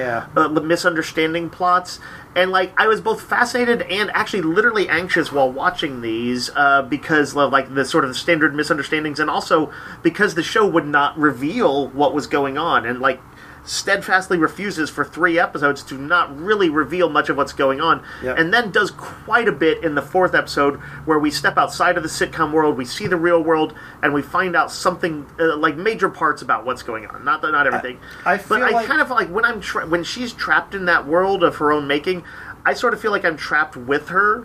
of misunderstanding plots. And, like, I was both fascinated and actually literally anxious while watching these because of, like, the sort of standard misunderstandings, and also because the show would not reveal what was going on, and, like, steadfastly refuses for 3 episodes to not really reveal much of what's going on, and then does quite a bit in the 4th episode where we step outside of the sitcom world, we see the real world, and we find out something, like, major parts about what's going on. Not everything. I kind of like when she's trapped in that world of her own making, I sort of feel like I'm trapped with her.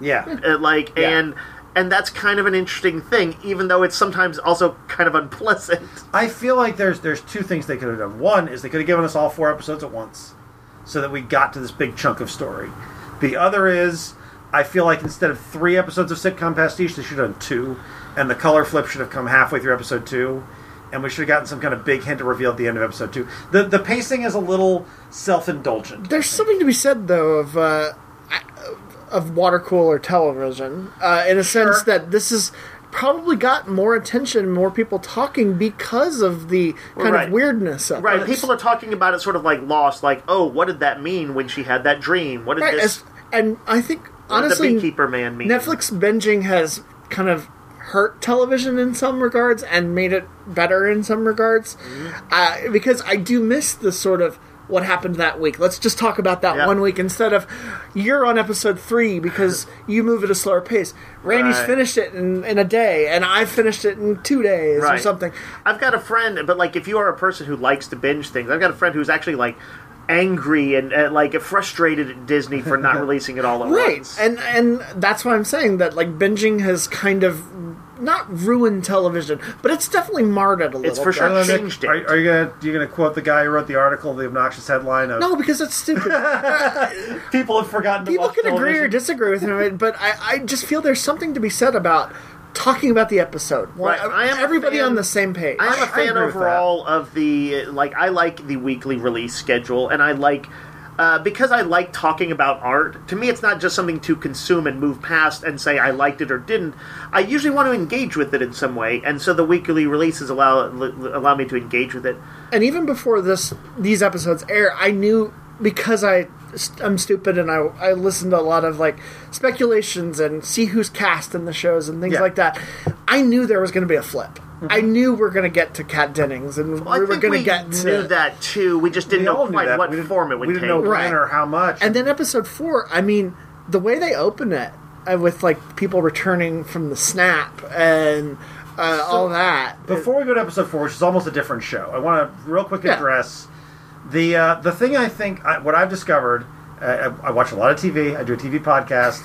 And that's kind of an interesting thing, even though it's sometimes also kind of unpleasant. I feel like there's 2 things they could have done. One is they could have given us all 4 episodes at once, so that we got to this big chunk of story. The other is, I feel like instead of 3 episodes of sitcom pastiche, they should have done 2, and the color flip should have come halfway through episode 2, and we should have gotten some kind of big hint to reveal at the end of episode 2. The pacing is a little self-indulgent. There's something to be said, though, of water cooler television, in a sense that this has probably got more attention, more people talking because of the kind of weirdness of it. Right, people are talking about it sort of like Lost, like, oh, what did that mean when she had that dream? What did this... And I think, honestly, the beekeeper man mean? Netflix binging has kind of hurt television in some regards and made it better in some regards, because I do miss the sort of what happened that week. Let's just talk about that one week instead of you're on episode 3 because you move at a slower pace. Randy's finished it in a day, and I finished it in 2 days or something. I've got a friend, but like if you are a person who likes to binge things, I've got a friend who's actually like angry and like frustrated at Disney for not releasing it all at once. And that's why I'm saying that like binging has kind of not ruined television, but it's definitely marred it a little. It's for bit. sure changed it. Are you gonna quote the guy who wrote the article, the obnoxious headline of No, because it's stupid. people have forgotten to People watch can agree or television? disagree with him, but I just feel there's something to be said about talking about the episode. Right. I am a everybody fan- on the same page. I am a I fan agree with overall of the I like the weekly release schedule, and I like because I like talking about art. To me, it's not just something to consume and move past and say I liked it or didn't. I usually want to engage with it in some way, and so the weekly releases allow me to engage with it. And even before these episodes air, I knew, because I'm stupid and I listen to a lot of like speculations and see who's cast in the shows and things Yeah. like that. I knew there was going to be a flip. Mm-hmm. I knew we were going to get to Kat Dennings, and Well, I we were think going we to get knew to that too. We just didn't We know all knew quite that. what We didn't- form it would We take. didn't know Right. when or how much. And then episode 4, I mean, the way they open it with like people returning from the snap and all that. Before we go to episode 4, which is almost a different show, I want to real quick Yeah. address the thing. I think what I've discovered. I watch a lot of TV. I do a TV podcast.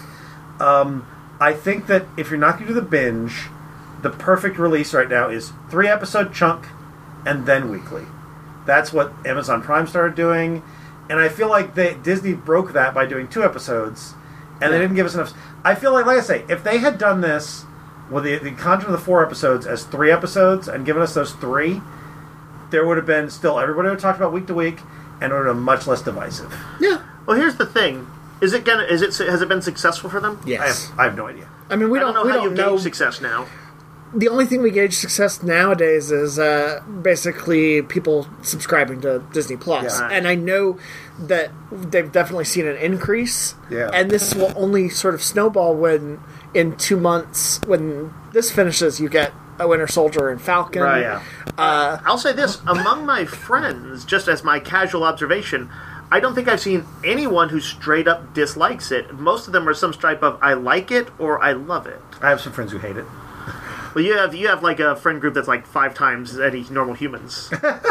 I think that if you're not going to do the binge, the perfect release right now is 3-episode chunk and then weekly. That's what Amazon Prime started doing, and I feel like Disney broke that by doing 2 episodes, and they didn't give us enough. I feel like I say, if they had done this with the content of the 4 episodes as 3 episodes and given us those 3, there would have been still everybody would have talked about week to week, and it would have been much less divisive. Yeah. Well, here's the thing: has it been successful for them? Yes. I have no idea. I mean, we I don't know we how don't you know. gauge success now. The only thing we gauge success nowadays is basically people subscribing to Disney Plus, Yeah. and I know that they've definitely seen an increase. Yeah. And this will only sort of snowball when in 2 months, when this finishes, you get a Winter Soldier and Falcon. Right. Yeah. I'll say this: among my friends, just as my casual observation, I don't think I've seen anyone who straight up dislikes it. Most of them are some stripe of "I like it" or "I love it." I have some friends who hate it. Well, you have like a friend group that's like 5 times any normal humans.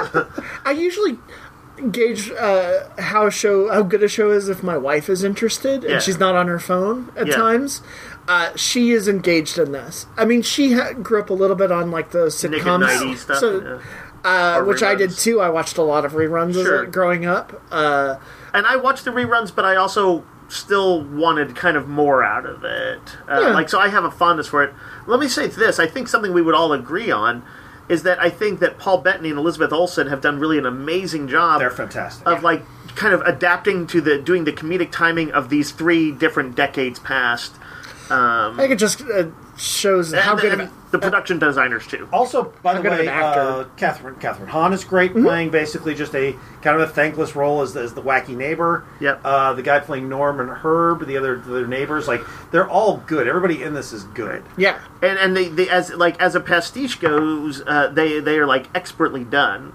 I usually gauge how good a show is if my wife is interested and Yeah. she's not on her phone at Yeah. times. She is engaged in this. I mean, she grew up a little bit on like the Nick sitcoms, at Nighty stuff, so Or which I did reruns. too. I watched a lot of reruns Sure. growing up. And I watched the reruns, but I also still wanted kind of more out of it. Yeah. So I have a fondness for it. Let me say this: I think something we would all agree on is that I think that Paul Bettany and Elizabeth Olsen have done really an amazing job. They're fantastic. Of like kind of adapting to doing the comedic timing of these 3 different decades past. I think it just shows how good of and the production designers too. Also, by the good of way, an actor. Catherine Hahn is great, playing basically just a kind of a thankless role as the wacky neighbor. Yep. The guy playing Norm and Herb, the other neighbors, like they're all good. Everybody in this is good. yeah. And they as a pastiche goes, they are like expertly done.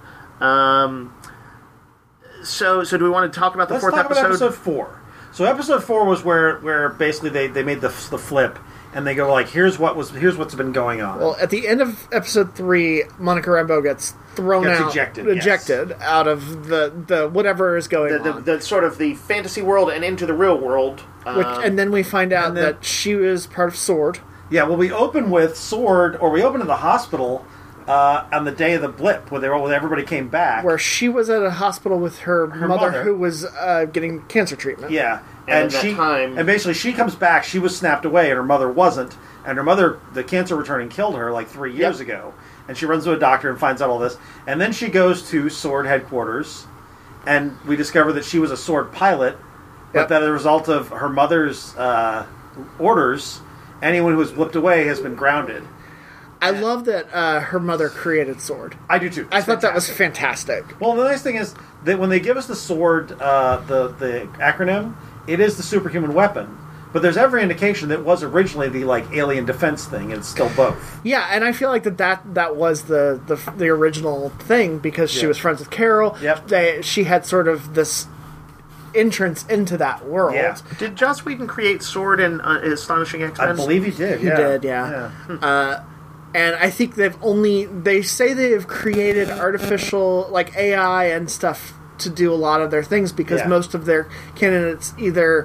So do we want to talk about the Let's 4th talk episode? about episode 4. So episode 4 was where basically they made the flip, and they go like, here's what's been going on. Well, at the end of episode 3, Monica Rambeau gets thrown Gets out, ejected, out of the whatever is going on. the sort of the fantasy world and into the real world. And then we find out and then- that she was part of SWORD. Yeah, well, we open with Sword, or we open in the hospital on the day of the blip, when everybody came back. Where she was at a hospital with her mother, mother. who was getting cancer treatment. Yeah, And at that time- and basically she comes back. She was snapped away, and her mother wasn't. And her mother, the cancer returning, killed her like 3 years ago. And she runs to a doctor and finds out all this. And then she goes to Sword headquarters, and we discover that she was a Sword pilot, but Yep. that as a result of her mother's orders, anyone who was blipped away has been grounded. I love that her mother created SWORD. I do too. I It's thought that was fantastic. fantastic. Well, the nice thing is that when they give us the Sword, the acronym, it is the superhuman weapon. But there's every indication that it was originally the like alien defense thing, and it's still both. Yeah, and I feel like that was the original thing because she Yeah. was friends with Carol. Yep. She had sort of this entrance into that world. Yeah. Did Joss Whedon create Sword and Astonishing X-Men? I believe he did. He did, yeah. And I think they say they've created artificial, like AI and stuff to do a lot of their things because Yeah. most of their candidates either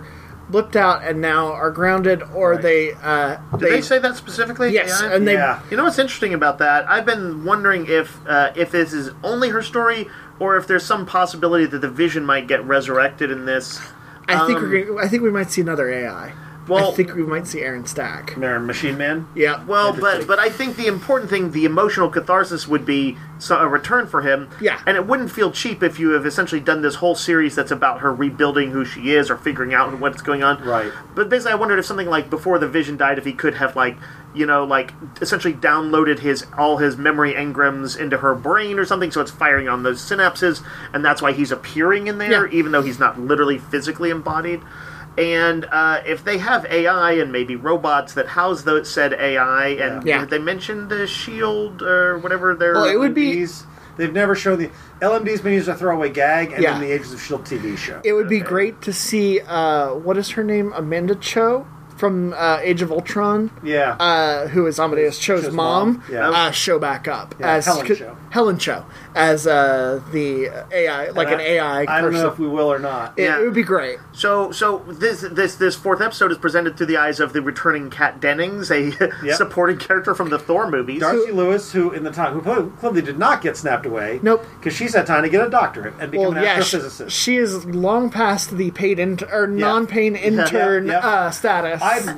blipped out and now are grounded, or Right. Did they say that specifically? Yes, AI? and they Yeah. You know what's interesting about that? I've been wondering if this is only her story, or if there's some possibility that the Vision might get resurrected in this. I think we might see another AI. Well- I think we might see Aaron Stack. Machine Man. Yeah. Well, Interesting. but I think the important thing, the emotional catharsis, would be a return for him. Yeah. And it wouldn't feel cheap if you have essentially done this whole series that's about her rebuilding who she is or figuring out what's going on. Right. But basically, I wondered if something like before the Vision died, if he could have essentially downloaded all his memory engrams into her brain or something, so it's firing on those synapses, and that's why he's appearing in there, Yeah. even though he's not literally physically embodied. And if they have AI and maybe robots that house said AI, and Yeah. did they mention the SHIELD or whatever their... Well, it would be- LMDs, they've never shown the LMD's been used as a throwaway gag, and Yeah. then the Agents of S.H.I.E.L.D. TV show. It would be great to see, what is her name? Amanda Cho from Age of Ultron. Yeah. Who is Amadeus Cho's Cho's mom, mom, yeah. show back up Yeah, as Helen Cho. Helen Cho as the AI, like And an AI. I don't know person. if we will or not. It, Yeah. it would be great. So this fourth episode is presented through the eyes of the returning Kat Dennings, a Yep. supporting character from the Thor movies. Darcy Lewis, who clearly did not get snapped away. Nope. Because she's had time to get a doctorate and become Well, an yeah, astrophysicist. she is long past the paid non-paying intern yeah. status. I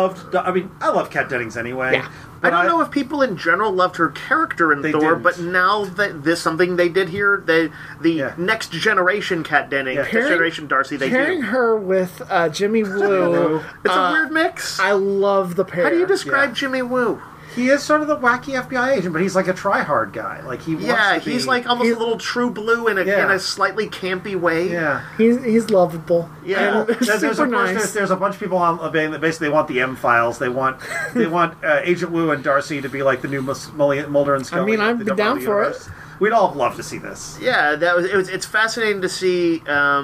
love Kat Dennings anyway. Yeah. I But don't know if people in general loved her character in They Thor, didn't. but now that this something they did here, the Yeah. next generation Kat Dennings, Yeah. next generation Darcy, they pairing do. her with Jimmy Woo. It's a weird mix. I love the pair. How do you describe Yeah. Jimmy Woo? He is sort of the wacky FBI agent, but he's like a try-hard guy. Like he wants Yeah, to be, he's like almost a little True Blue in Yeah. a slightly campy way. Yeah. He's lovable. Yeah. And There's, super of course, nice. there's a bunch of people on that basically want the M files. They want Agent Woo and Darcy to be like the new Mulder and Scully. I mean, of I'd the be down WWE for it. universe. We'd all love to see this. Yeah, it's fascinating to see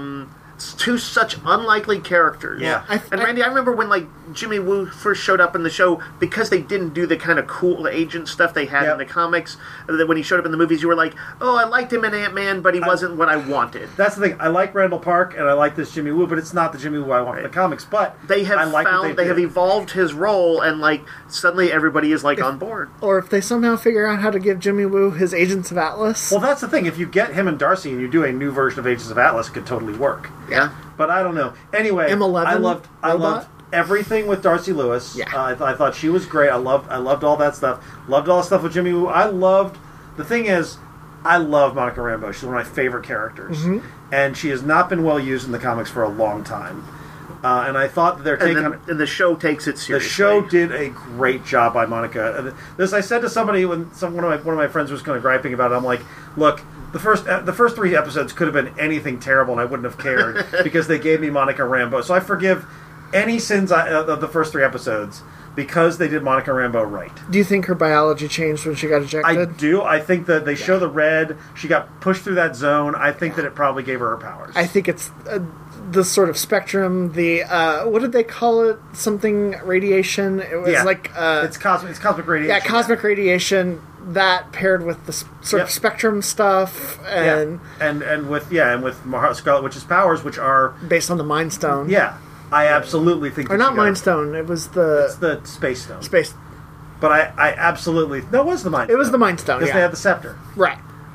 two such unlikely characters. Yeah. And Randy, I remember when Jimmy Woo first showed up in the show, because they didn't do the kind of cool agent stuff they had Yep. in the comics. That when he showed up in the movies, you were like, "Oh, I liked him in Ant-Man, but he wasn't what I wanted." That's the thing. I like Randall Park and I like this Jimmy Woo, but it's not the Jimmy Woo I want in the comics. But They have I like what they have did. evolved his role, and suddenly everybody is on board. Or if they somehow figure out how to give Jimmy Woo his Agents of Atlas. Well, that's the thing. If you get him and Darcy and you do a new version of Agents of Atlas, it could totally work. Yeah. But I don't know. Anyway, M11 I loved robot? everything with Darcy Lewis. Yeah. I thought she was great. I loved all that stuff. Loved all the stuff with Jimmy Woo. The thing is, I love Monica Rambeau. She's one of my favorite characters, and she has not been well used in the comics for a long time. And I thought that they're taking. And the show takes it The seriously. show did a great job by Monica. This I said to somebody when one of my friends was kind of griping about it. I'm like, look, the first 3 episodes could have been anything terrible, and I wouldn't have cared because they gave me Monica Rambeau. So I forgive any sins of the first 3 episodes because they did Monica Rambeau right. Do you think her biology changed when she got I ejected? do. I think that they show the red. She got pushed through that zone. I think that it probably gave her powers. I think it's the sort of spectrum. The what did they call it? Something radiation. It was it's cosmic radiation. yeah, cosmic radiation. That paired with the sort of Yep. spectrum stuff, and and with Scarlet Witch's powers, which are based on the Mind Stone. I absolutely think or that not she got Mind Stone. It was the It's the Space Stone. space. But I absolutely it was the Mind. It was the Mind Stone. because Yeah, they had the scepter. right.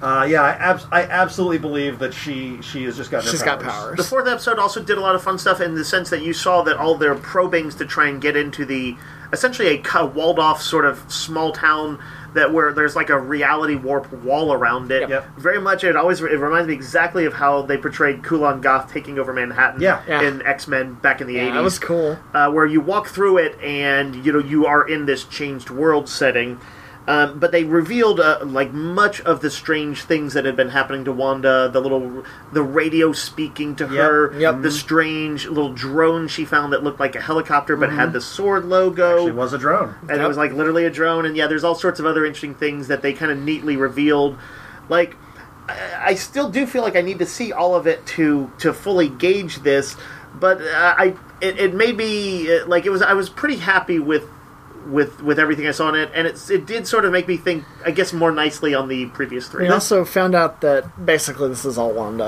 I absolutely believe that she has just gotten her She's got powers. The fourth episode also did a lot of fun stuff in the sense that you saw that all their probings to try and get into the essentially a walled off sort of small town where there's a reality warp wall around it. Yep. Very much, it reminds me exactly of how they portrayed Kulan Goth taking over Manhattan Yeah. in X-Men back in the 80s. That was cool. Where you walk through it and you are in this changed world setting. But they revealed much of the strange things that had been happening to Wanda. The radio speaking to her. Yep. The strange little drone she found that looked like a helicopter but had the sword logo. She was a drone. And it was literally a drone. And there's all sorts of other interesting things that they kind of neatly revealed. I still do feel like I need to see all of it to fully gauge this. But it made me I was pretty happy with everything I saw in it, and it did sort of make me think, I guess, more nicely on the previous 3. We also found out that basically this is all Wanda.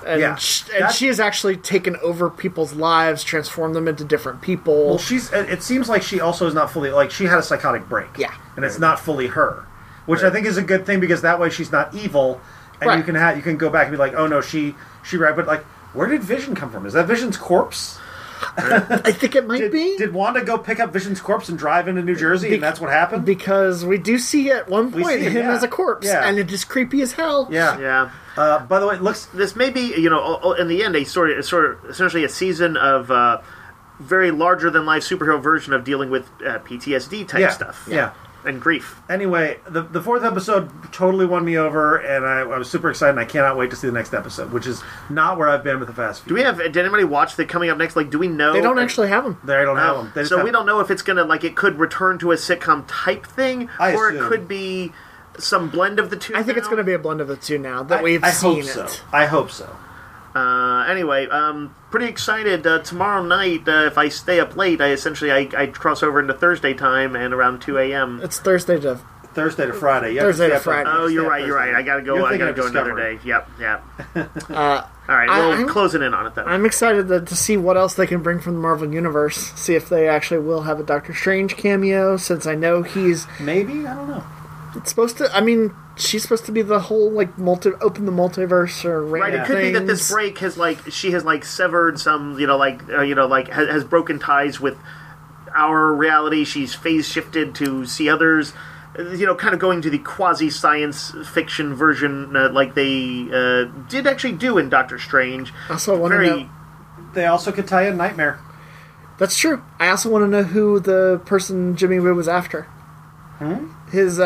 And, she has actually taken over people's lives, transformed them into different people. Well, it seems like she also is not fully, like, she had a psychotic break. Yeah. And it's not fully her. Which I think is a good thing, because that way she's not evil, and you can go back and be like, oh no, she right, but like, where did Vision come from? Is that Vision's corpse? I think it might be. Did Wanda go pick up Vision's corpse and drive into New Jersey, and that's what happened? Because we do see at one point him as a corpse, and it is creepy as hell. Yeah. By the way, this may be, in the end, essentially a season of very larger than life superhero version of dealing with PTSD type stuff. Yeah. And grief. Anyway, the fourth episode totally won me over, and I was super excited, and I cannot wait to see the next episode, which is not where I've been with the Fast Few. Did anybody watch the coming up next? Like, do we know? They don't actually have them. They don't have them. So we don't know if it's going to, it could return to a sitcom type thing, or it could be some blend of the two. I think it's going to be a blend of the two now that we've seen it. I hope so. Anyway, pretty excited. Tomorrow night, if I stay up late, I cross over into Thursday time, and around 2 a.m. It's Thursday to Friday. Thursday to Friday. Oh, you're right. I gotta go. I gotta go another day. Yep. All right, I'm closing in on it though. I'm excited to see what else they can bring from the Marvel Universe. See if they actually will have a Doctor Strange cameo, since I know he's maybe. I don't know. It's supposed to. I mean, she's supposed to be the whole open the multiverse or right. It could be that this break has she has severed some has broken ties with our reality. She's phase shifted to see others. Kind of going to the quasi science fiction version like they did actually do in Doctor Strange. Also, want to know. They also could tie in Nightmare. That's true. I also want to know who the person Jimmy Woo was after. His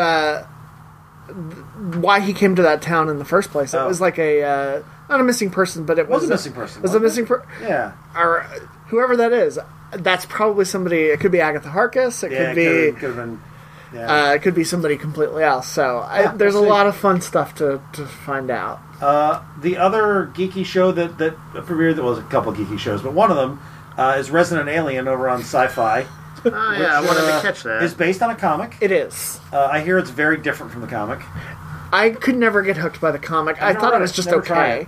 why he came to that town in the first place. It was like a not a missing person, but it was a missing person. Was a missing person? Yeah, or whoever that is. That's probably somebody. It could be Agatha Harkness. It could be. Could have been. Yeah. It could be somebody completely else. So there's a lot of fun stuff to find out. The other geeky show that premiered, there was a couple of geeky shows, but one of them is Resident Alien over on Sci-Fi. Oh, yeah, I wanted to catch that. It's based on a comic. It is. I hear it's very different from the comic. I could never get hooked by the comic. I thought it was just okay.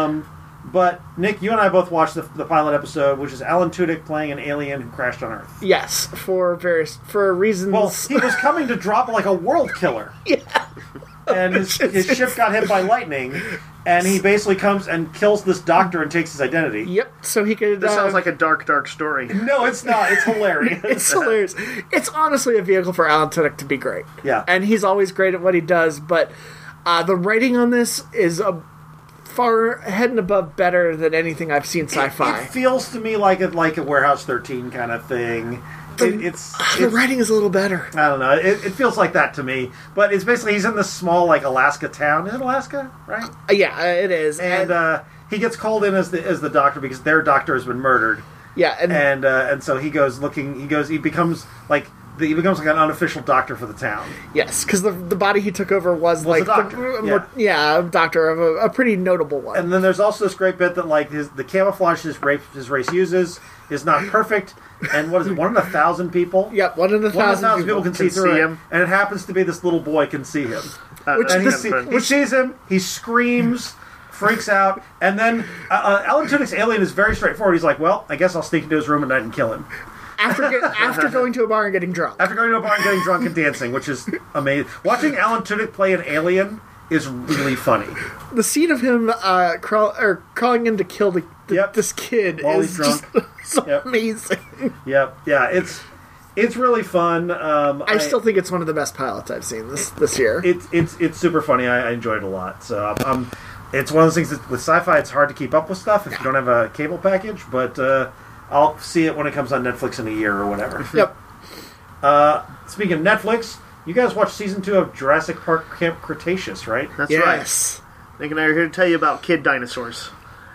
But, Nick, you and I both watched the pilot episode, which is Alan Tudyk playing an alien who crashed on Earth. Yes, for reasons. Well, he was coming to drop like a world killer. Yeah. And his ship got hit by lightning, and he basically comes and kills this doctor and takes his identity. Yep, so he could... This sounds like a dark, dark story. No, it's not. It's hilarious. It's hilarious. It's honestly a vehicle for Alan Tudyk to be great. Yeah. And he's always great at what he does, but the writing on this is far ahead and above better than anything I've seen sci-fi. It feels to me like a Warehouse 13 kind of thing. The writing is a little better. I don't know. It feels like that to me. But it's basically he's in this small Alaska town. Is it Alaska? Right? Yeah, it is. And he gets called in as the doctor because their doctor has been murdered. Yeah, and so he goes looking. He becomes like an unofficial doctor for the town. Yes, because the body he took over was like a doctor. A doctor of a pretty notable one. And then there's also this great bit that the camouflage his race uses is not perfect. And what is it? 1 in 1,000 people. Yep, 1 in 1,000 people can see through him, and it happens to be this little boy can see him. He sees him. He screams. Freaks out, and then Alan Tudyk's alien is very straightforward. He's like, "Well, I guess I'll sneak into his room at night and kill him." After going to a bar and getting drunk. After going to a bar and getting drunk and dancing, which is amazing. Watching Alan Tudyk play an alien is really funny. The scene of him crawling in to kill this kid while is he's drunk. just amazing. Yep, yeah, it's really fun. I still think it's one of the best pilots I've seen this year. It's super funny. I enjoyed it a lot. So it's one of those things that with sci-fi, it's hard to keep up with stuff if you don't have a cable package, but I'll see it when it comes on Netflix in a year or whatever. Yep. Speaking of Netflix, you guys watched season 2 of Jurassic Park Camp Cretaceous, right? That's right. Nick and I are here to tell you about kid dinosaurs.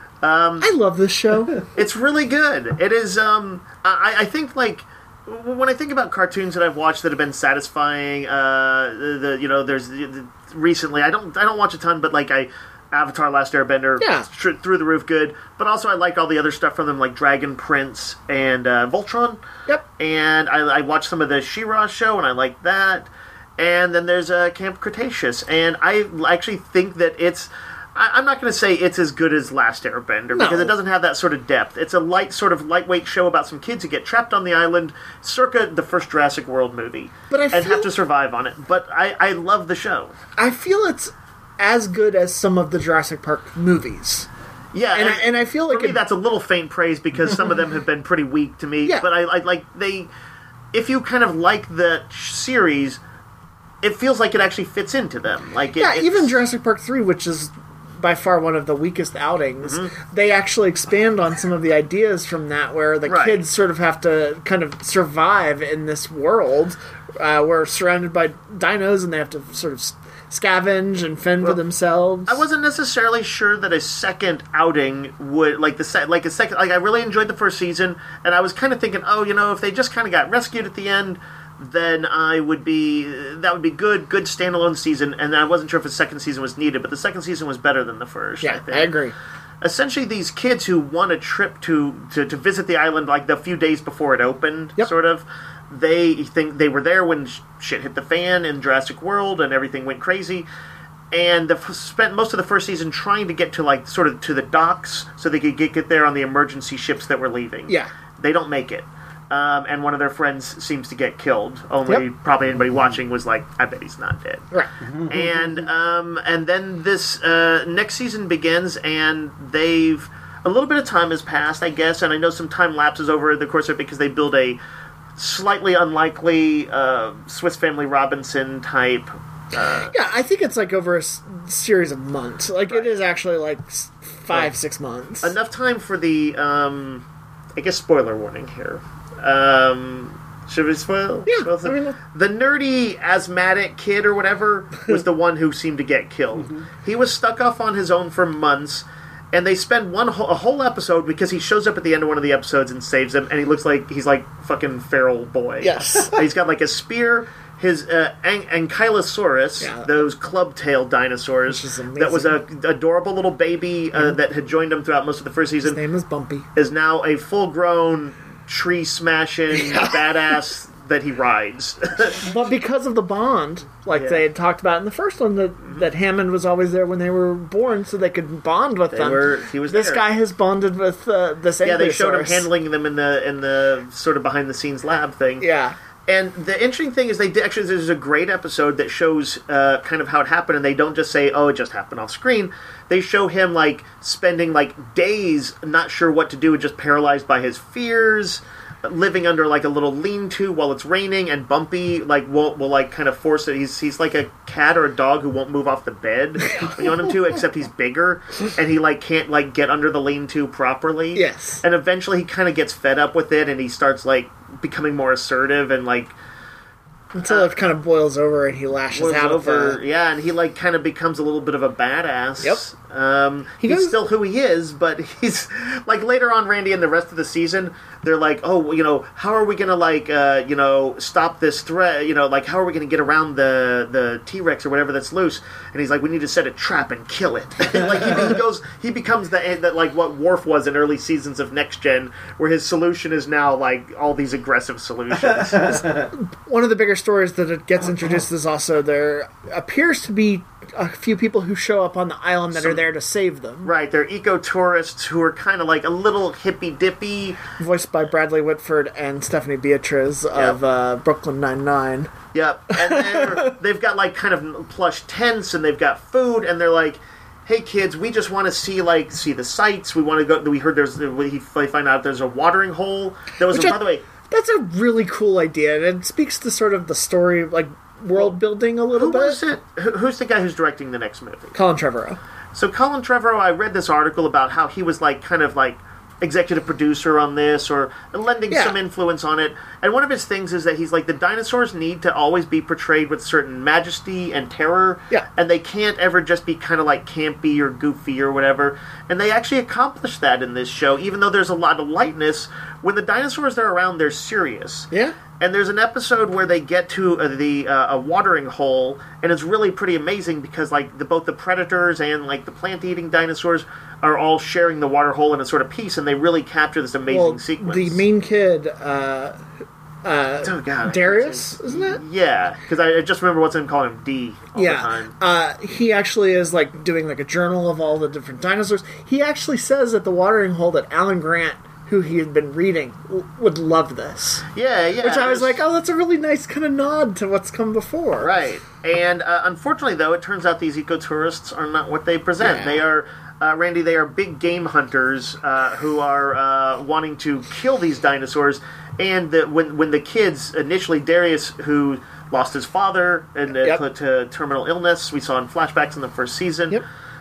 I love this show. It's really good. It is, I think, when I think about cartoons that I've watched that have been satisfying, there's recently, I don't watch a ton, but Avatar: Last Airbender, through the roof good. But also I liked all the other stuff from them, like Dragon Prince and Voltron. Yep. And I watched some of the She-Ra show, and I liked that. And then there's Camp Cretaceous, and I actually think that it's... I'm not going to say it's as good as Last Airbender because it doesn't have that sort of depth. It's a lightweight show about some kids who get trapped on the island, circa the first Jurassic World movie, and have to survive on it. But I love the show. I feel it's as good as some of the Jurassic Park movies. Yeah, and I feel like for me that's a little faint praise because some of them have been pretty weak to me. Yeah. But I like they. If you kind of like the series, it feels like it actually fits into them. Like even Jurassic Park 3, which is by far one of the weakest outings, they actually expand on some of the ideas from that, where the kids sort of have to kind of survive in this world where surrounded by dinos, and they have to sort of scavenge and fend for themselves. I wasn't necessarily sure that a second outing would I really enjoyed the first season, and I was kind of thinking, if they just kind of got rescued at the end, then that would be good standalone season, and I wasn't sure if a second season was needed, but the second season was better than the first. Yeah, I agree. Essentially, these kids who won a trip to visit the island like the few days before it opened, sort of, they think they were there when shit hit the fan in Jurassic World and everything went crazy, and spent most of the first season trying to get to to the docks so they could get there on the emergency ships that were leaving. Yeah, they don't make it. And one of their friends seems to get killed. Only probably anybody watching was like, I bet he's not dead. Right. And then this next season begins, and a little bit of time has passed, I guess, and I know some time lapses over the course of it because they build a slightly unlikely Swiss Family Robinson type. I think it's like over a series of months. Like it is actually like 5-6 months. Enough time for the, I guess, spoiler warning here. Should we spoil? Yeah. The nerdy asthmatic kid or whatever was the one who seemed to get killed. He was stuck off on his own for months, and they spend a whole episode because he shows up at the end of one of the episodes and saves them, and he looks like he's like fucking feral boy. Yes. He's got like a spear. His Ankylosaurus, those club-tailed dinosaurs, that was an adorable little baby that had joined him throughout most of the first season. His name is Bumpy. Is now a full-grown tree-smashing badass that he rides. But because of the bond, they had talked about in the first one, that Hammond was always there when they were born so they could bond with them. He was this there. Guy has bonded with this Ankylosaurus. Yeah, they showed him handling them in the sort of behind-the-scenes lab thing. Yeah. And the interesting thing is there's a great episode that shows kind of how it happened, and they don't just say, it just happened off screen. They show him, spending, days not sure what to do and just paralyzed by his fears, living under, a little lean-to while it's raining, and Bumpy, will kind of force it. He's like a cat or a dog who won't move off the bed when you want him to, except he's bigger, and he, can't, get under the lean-to properly. Yes. And eventually he kind of gets fed up with it, and he starts, becoming more assertive and until it kind of boils over and he lashes out over. Yeah, and he kind of becomes a little bit of a badass. Yep. He's still who he is, but he's later on, Randy, and the rest of the season, they're how are we gonna stop this threat? How are we gonna get around the T-Rex or whatever that's loose? And he's like, we need to set a trap and kill it. He becomes that what Worf was in early seasons of Next Gen, where his solution is now all these aggressive solutions. One of the bigger stories that it gets introduced is also there appears to be a few people who show up on the island that are there to save them. Right, they're eco-tourists who are kind of a little hippy-dippy. Voiced by Bradley Whitford and Stephanie Beatriz of Brooklyn Nine-Nine. Yep, and they've got kind of plush tents, and they've got food, and they're like, hey kids, we just want to see the sights. We want to go. We heard they find out there's a watering hole. By the way, that's a really cool idea, and it speaks to sort of the story, world building a little bit. Was it? Who's the guy who's directing the next movie? Colin Trevorrow. So Colin Trevorrow, I read this article about how he was kind of executive producer on this, or lending some influence on it. And one of his things is that he's the dinosaurs need to always be portrayed with certain majesty and terror. Yeah. And they can't ever just be kind of campy or goofy or whatever. And they actually accomplish that in this show, even though there's a lot of lightness. When the dinosaurs are around, they're serious. Yeah. And there's an episode where they get to a watering hole, and it's really pretty amazing because both the predators and the plant-eating dinosaurs are all sharing the water hole in a sort of piece, and they really capture this amazing sequence. The main kid, oh God, Darius, isn't it? Yeah, because I just remember what's him calling him D all the time. He actually is like doing like a journal of all the different dinosaurs. He actually says at the watering hole that Alan Grant, who he had been reading, would love this. Yeah. Which I was like, oh, that's a really nice kind of nod to what's come before. Right. And unfortunately, though, it turns out these ecotourists are not what they present. Yeah. They are, Randy, they are big game hunters who are wanting to kill these dinosaurs. And when the kids, initially Darius, who lost his father and to terminal illness, we saw in flashbacks in the first season,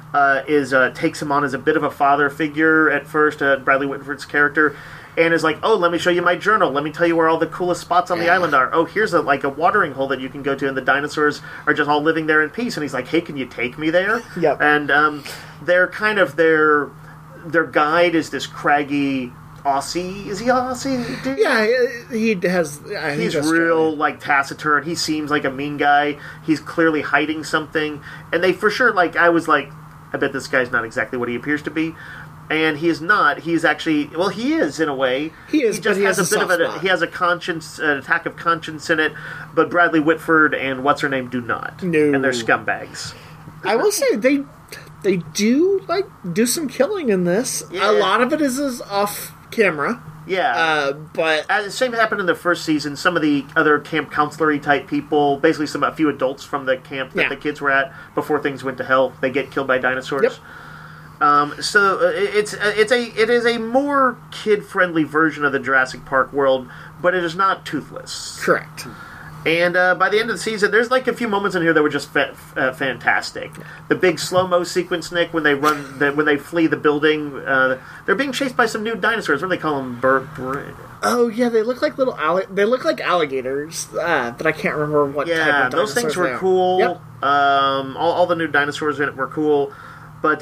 takes him on as a bit of a father figure at first, Bradley Whitford's character, and is like, oh, let me show you my journal. Let me tell you where all the coolest spots on the island are. Oh, here's a watering hole that you can go to, and the dinosaurs are just all living there in peace. And he's like, hey, can you take me there? Yep. And they're kind of their guide is this craggy Aussie. Is he Aussie? Dude? Yeah, he has. He's real, like, taciturn. He seems like a mean guy. He's clearly hiding something. And they for sure, like, I was like, I bet this guy's not exactly what he appears to be. And he is not. He's actually, well, he is in a way. He is, he just has a bit of he has a conscience, an attack of conscience in it. But Bradley Whitford and what's her name do not. No, and they're scumbags. I will say they do some killing in this. Yeah. A lot of it is off camera. Yeah, but the same happened in the first season. Some of the other camp counselor-y type people, basically a few adults from the camp that the kids were at before things went to hell, they get killed by dinosaurs. Yep. So it is a more kid-friendly version of the Jurassic Park world, but it is not toothless. Correct. And by the end of the season, there's like a few moments in here that were just fantastic. The big slow-mo sequence, Nick, when they flee the building, they're being chased by some new dinosaurs. What do they call them? Oh yeah, they look like they look like alligators, but I can't remember what type of dinosaurs. Yeah, those things were cool. Yep. All the new dinosaurs in it were cool, but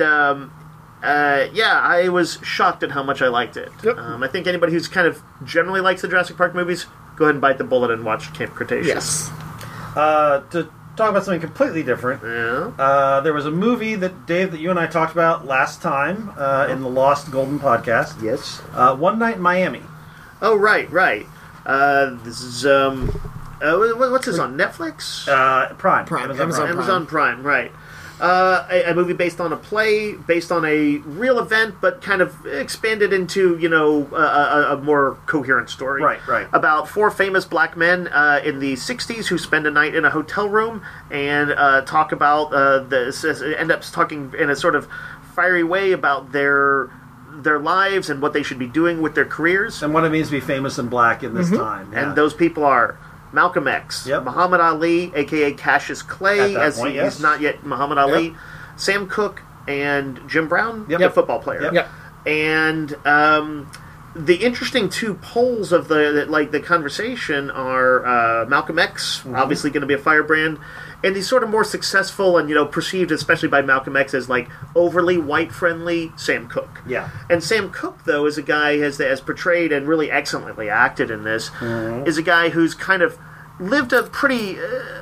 I was shocked at how much I liked it. Yep. I think anybody who's kind of generally likes the Jurassic Park movies, go ahead and bite the bullet and watch Camp Cretaceous. Yes. To talk about something completely different, there was a movie that, Dave, that you and I talked about last time in the Lost Golden podcast. Yes. One Night in Miami. Oh, right. This is, what's this on, Netflix? Prime. Amazon Prime, right. A movie based on a play, based on a real event, but kind of expanded into, a more coherent story. Right. About 4 famous black men in the 60s who spend a night in a hotel room and talk about end up talking in a sort of fiery way about their lives and what they should be doing with their careers. And what it means to be famous and black in this time. Yeah. And those people are Malcolm X, Muhammad Ali, a.k.a. Cassius Clay, he's not yet Muhammad Ali, Sam Cooke, and Jim Brown, the football player. Yep. And the interesting 2 poles of the conversation are Malcolm X, obviously going to be a firebrand, and the sort of more successful and perceived, especially by Malcolm X, as like overly white friendly Sam Cooke. Yeah. And Sam Cooke, though, is a guy as portrayed and really excellently acted in this, is a guy who's kind of lived a pretty,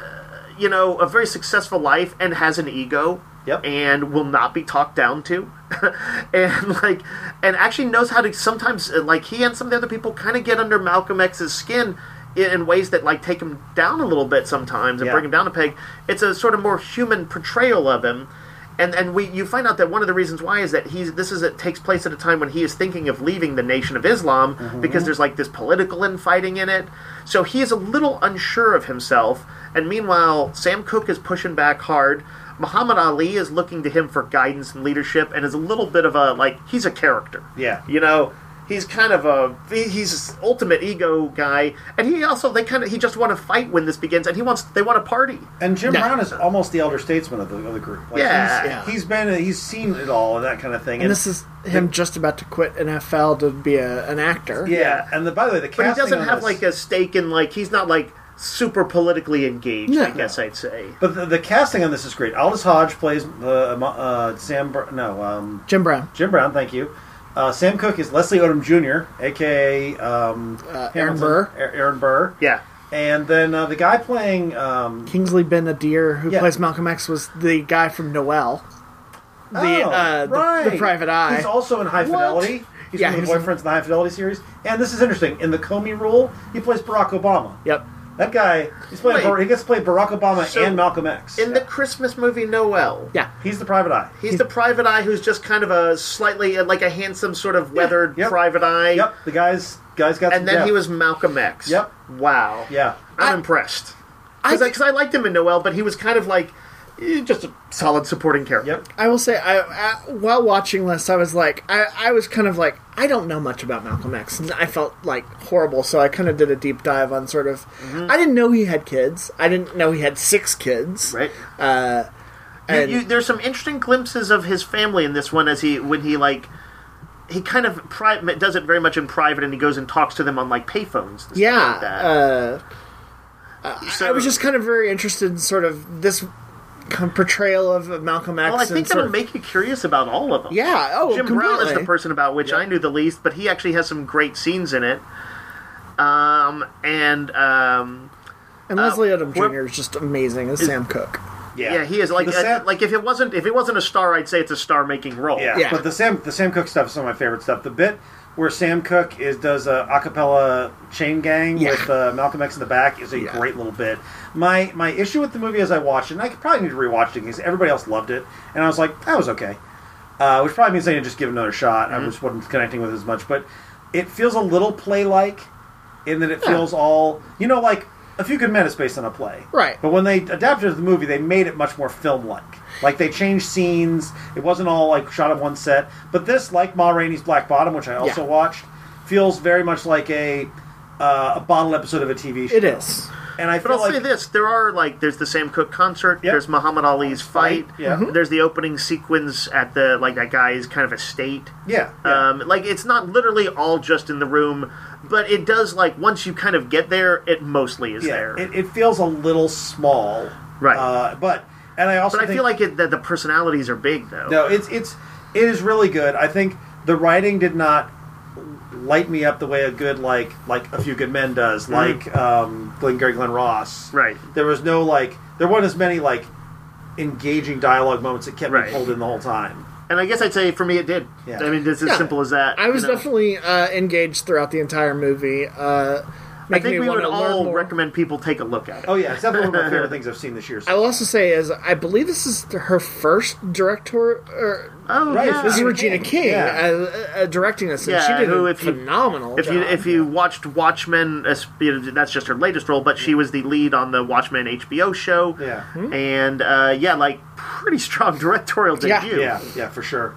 a very successful life and has an ego. Yep. And will not be talked down to, and actually knows how to sometimes, he and some of the other people kind of get under Malcolm X's skin in ways that take him down a little bit sometimes and bring him down a peg. It's a sort of more human portrayal of him, and you find out that one of the reasons why is that it takes place at a time when he is thinking of leaving the Nation of Islam because there's this political infighting in it. So he is a little unsure of himself, and meanwhile Sam Cooke is pushing back hard. Muhammad Ali is looking to him for guidance and leadership, and is a little bit of a he's a character. Yeah, he's kind of he's an ultimate ego guy, and he just want to fight when this begins, and they want to party. And Jim Brown is almost the elder statesman of the group. He's seen it all and that kind of thing. And this is him just about to quit NFL to be an actor. Yeah, and by the way, the casting, but he doesn't have a stake in he's not super politically engaged, I guess I'd say. But the casting on this is great. Aldous Hodge plays Jim Brown. Jim Brown, thank you. Sam Cooke is Leslie Odom Jr., a.k.a. Aaron Burr. Aaron Burr. Yeah. And then the guy playing... Kingsley Ben-Adir, who plays Malcolm X, was the guy from Noelle. The Private Eye. He's also in High Fidelity. He's Yeah, one of he the was boyfriends in the High Fidelity series. And this is interesting. In the Comey role, he plays Barack Obama. Yep. That guy, he gets to play Barack Obama So, and Malcolm X. In the Christmas movie Noel, Yeah. He's the private eye. he's the private eye who's just kind of a slightly, like a handsome sort of weathered Yep. private eye. Yep, the guy's got some And then depth. he was Malcolm X. Yep. Wow. Yeah. I'm impressed. I Because I liked him in Noel, but he was kind of like just a solid supporting character. Yep. I will say, while watching this, I was like, I was kind of like, I don't know much about Malcolm X, and I felt like horrible, so I kind of did a deep dive on sort of. I didn't know he had kids. I didn't know he had 6 kids. Right. And There's some interesting glimpses of his family in this one he kind of does it very much in private, and he goes and talks to them on like payphones. And stuff like that. I was just kind of very interested in sort of this portrayal of Malcolm X. Well, I think and that'll sort of, make you curious about all of them. Yeah. Oh, Jim completely. Brown is the person about which I knew the least, but he actually has some great scenes in it. And Leslie Odom Jr. is just amazing as Sam Cooke. yeah, he is like like if it wasn't a star, I'd say it's a star-making role. Yeah. Yeah. But the Sam Cooke stuff is some of my favorite stuff. The bit where Sam Cooke does a acapella chain gang with Malcolm X in the back is a great little bit. My issue with the movie as I watched it, and I probably need to rewatch it because everybody else loved it, and I was like, that was okay. Which probably means I need to just give it another shot. I just wasn't connecting with it as much, but it feels a little play-like in that it feels all, like A Few Good Men is based on a play. Right. But when they adapted it to the movie, they made it much more film-like. Like, they changed scenes. It wasn't all, like, shot on one set. But this, like Ma Rainey's Black Bottom, which I also watched, feels very much like a bottle episode of a TV show. It is. And I But feel I'll say this: there's the Sam Cooke concert. Yep. There's Muhammad Ali's fight. Yeah. There's the opening sequence at that guy's kind of estate. Yeah. It's not literally all just in the room, but it does, once you kind of get there, it mostly is there. It feels a little small. Right. But I feel like that the personalities are big, though. No, it is really good. I think the writing did not light me up the way a good like A Few Good Men does, like Glengarry Glen Ross. Right. There was no there weren't as many engaging dialogue moments that kept me pulled in the whole time. And I guess I'd say for me it did. Yeah. I mean, it's as simple as that. I was definitely engaged throughout the entire movie. I think we would all recommend people take a look at it. Oh yeah, it's definitely one of my favorite things I've seen this year. I will also say I believe this is her first director. Right, yeah. This is Regina King Yeah. Directing this, and she did a phenomenal job. If you watched Watchmen, that's just her latest role, but she was the lead on the Watchmen HBO show. Yeah. And pretty strong directorial debut. Yeah, for sure.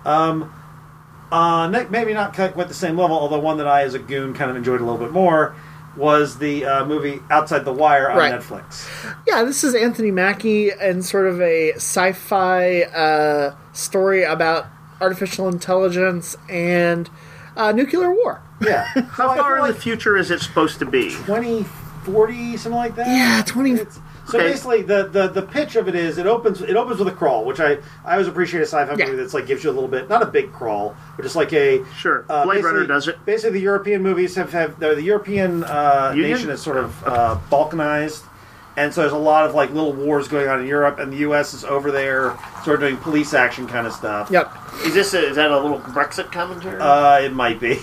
Maybe not quite the same level, although one that I, as a goon, kind of enjoyed a little bit more was the movie Outside the Wire on Netflix. Yeah, this is Anthony Mackie and sort of a sci-fi story about artificial intelligence and nuclear war. Yeah. How far in the future is it supposed to be? 2040, something like that? Yeah, 20... So basically, the pitch of it is it opens with a crawl, which I always appreciate a sci-fi movie that's gives you a little bit, not a big crawl, but just like a Blade Runner does it. Basically, the European movies the European nation is sort of balkanized, and so there's a lot of little wars going on in Europe, and the U.S. is over there, sort of doing police action kind of stuff. Yep. Is that a little Brexit commentary? It might be.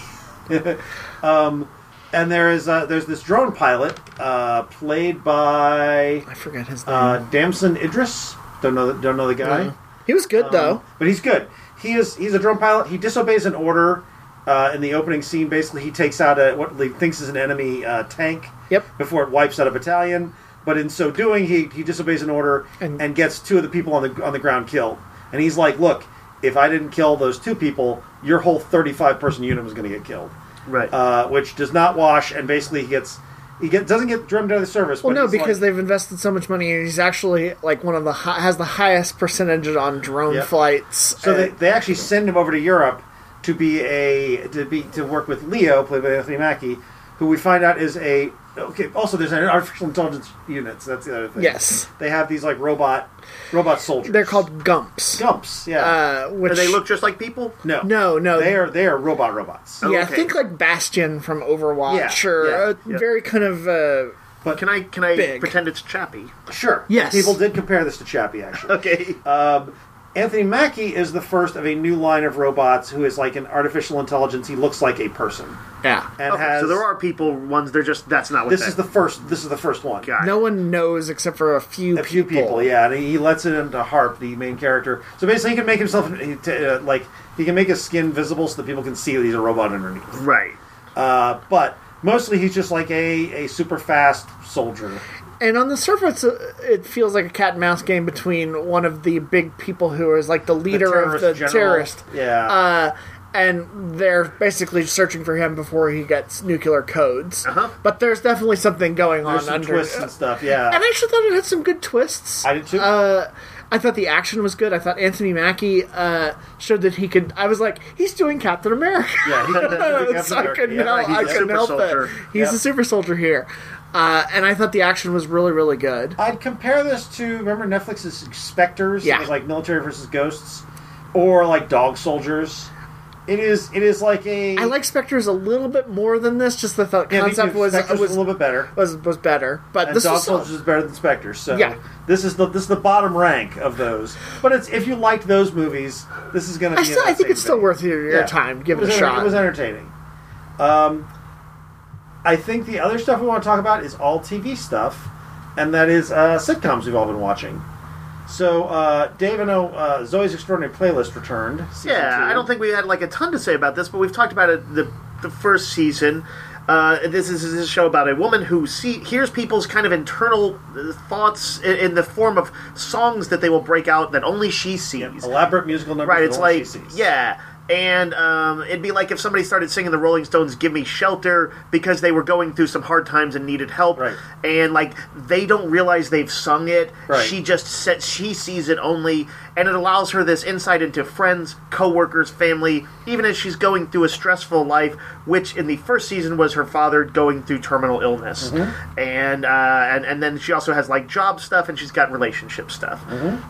And there's this drone pilot played by I forget his name. Damson Idris. Don't know the guy. He was good though. But he's good. He's a drone pilot. He disobeys an order in the opening scene. Basically, he takes out what he thinks is an enemy tank. Yep. Before it wipes out a battalion. But in so doing, he disobeys an order and gets 2 of the people on the ground killed. And he's like, "Look, if I didn't kill those 2 people, your whole 35-person unit was going to get killed." Right. Which does not wash, and basically he doesn't get drummed out of the service. Well, but no, because they've invested so much money, and he's actually one of the has the highest percentage on drone flights. So they actually send him over to Europe to work with Leo, played by Anthony Mackie, who we find out is a Also, there's an artificial intelligence unit, so that's the other thing. Yes. They have these robot soldiers. They're called Gumps. Gumps, yeah. Which Do they look just like people? No. No. They are robots. Yeah, Okay. think like Bastion from Overwatch, or very kind of. But can I big. pretend it's Chappie? Sure. Yes. People did compare this to Chappie, actually. Okay. Anthony Mackie is the first of a new line of robots who is like an artificial intelligence. He looks like a person. Yeah. And has, so there are ones. They're just that's not what this is the first. This is the first one. No one knows except for a few people. Yeah, and he lets it into Harp, the main character. So basically, he can make himself he can make his skin visible so that people can see that he's a robot underneath. Right. But mostly, he's just like a super fast soldier. And on the surface, it feels like a cat and mouse game between one of the big people who is like the leader of the terrorist. Yeah. And they're basically searching for him before he gets nuclear codes. Uh-huh. But there's definitely something going There's on some under twists and stuff, yeah. And I actually thought it had some good twists. I did too. I thought the action was good. I thought Anthony Mackie showed that he could. I was like, he's doing Captain America. Yeah, he could do Captain America. I couldn't help it. He's a super soldier here. And I thought the action was really, really good. I'd compare this to, remember Netflix's Spectres? Yeah. It was like military versus ghosts. Or like Dog Soldiers. It is like a... I like Spectres a little bit more than this, just the concept was a little bit better. Was better. But and this Dog Soldiers is better than Spectres, so yeah. This is the bottom rank of those. But it's if you liked those movies, this is going to be I think it's still worth your time. Give it a shot. It was entertaining. I think the other stuff we want to talk about is all TV stuff, and that is sitcoms we've all been watching. So, Dave, I know Zoe's Extraordinary Playlist returned. Yeah, 2. I don't think we had like a ton to say about this, but we've talked about it the first season. This is a show about a woman who hears people's kind of internal thoughts in the form of songs that they will break out that only she sees. Yeah, elaborate musical numbers right, that it's only like, she sees. yeah. And it'd be like if somebody started singing the Rolling Stones' "Give Me Shelter" because they were going through some hard times and needed help, right. And like they don't realize they've sung it. Right. She just she sees it only, and it allows her this insight into friends, coworkers, family, even as she's going through a stressful life, which in the first season was her father going through terminal illness, and then she also has like job stuff and she's got relationship stuff,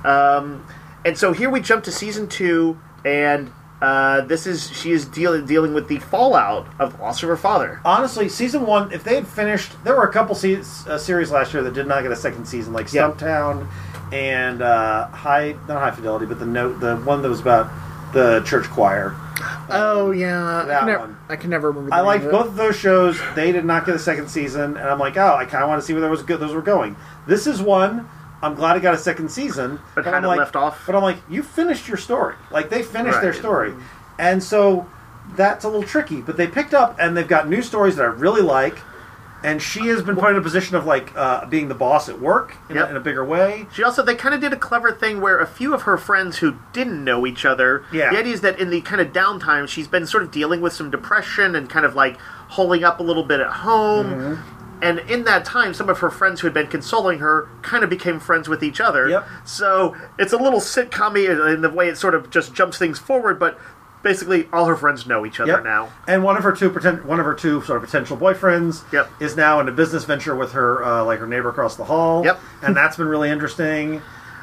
and so here we jump to season 2 and. She is dealing with the fallout of the loss of her father. Honestly, season 1, if they had finished, there were a couple series last year that did not get a second season, like Stumptown and not High Fidelity, but the one that was about the church choir. Oh yeah, that one. I can never remember. I liked both of those shows. They did not get a second season, and I'm like, I kind of want to see where those were going. This is one. I'm glad it got a second season. But had it left off? But I'm like, you finished your story. Like, they finished their story. And so, that's a little tricky. But they picked up, and they've got new stories that I really like. And she has been put in a position of, like, being the boss at work in a bigger way. They kind of did a clever thing where a few of her friends who didn't know each other, the idea is that in the kind of downtime, she's been sort of dealing with some depression and kind of, like, holding up a little bit at home. Mm-hmm. And in that time, some of her friends who had been consoling her kind of became friends with each other. Yep. So it's a little sitcom-y in the way it sort of just jumps things forward, but basically all her friends know each other now. And one of her two sort of potential boyfriends is now in a business venture with her her neighbor across the hall. Yep. And that's been really interesting.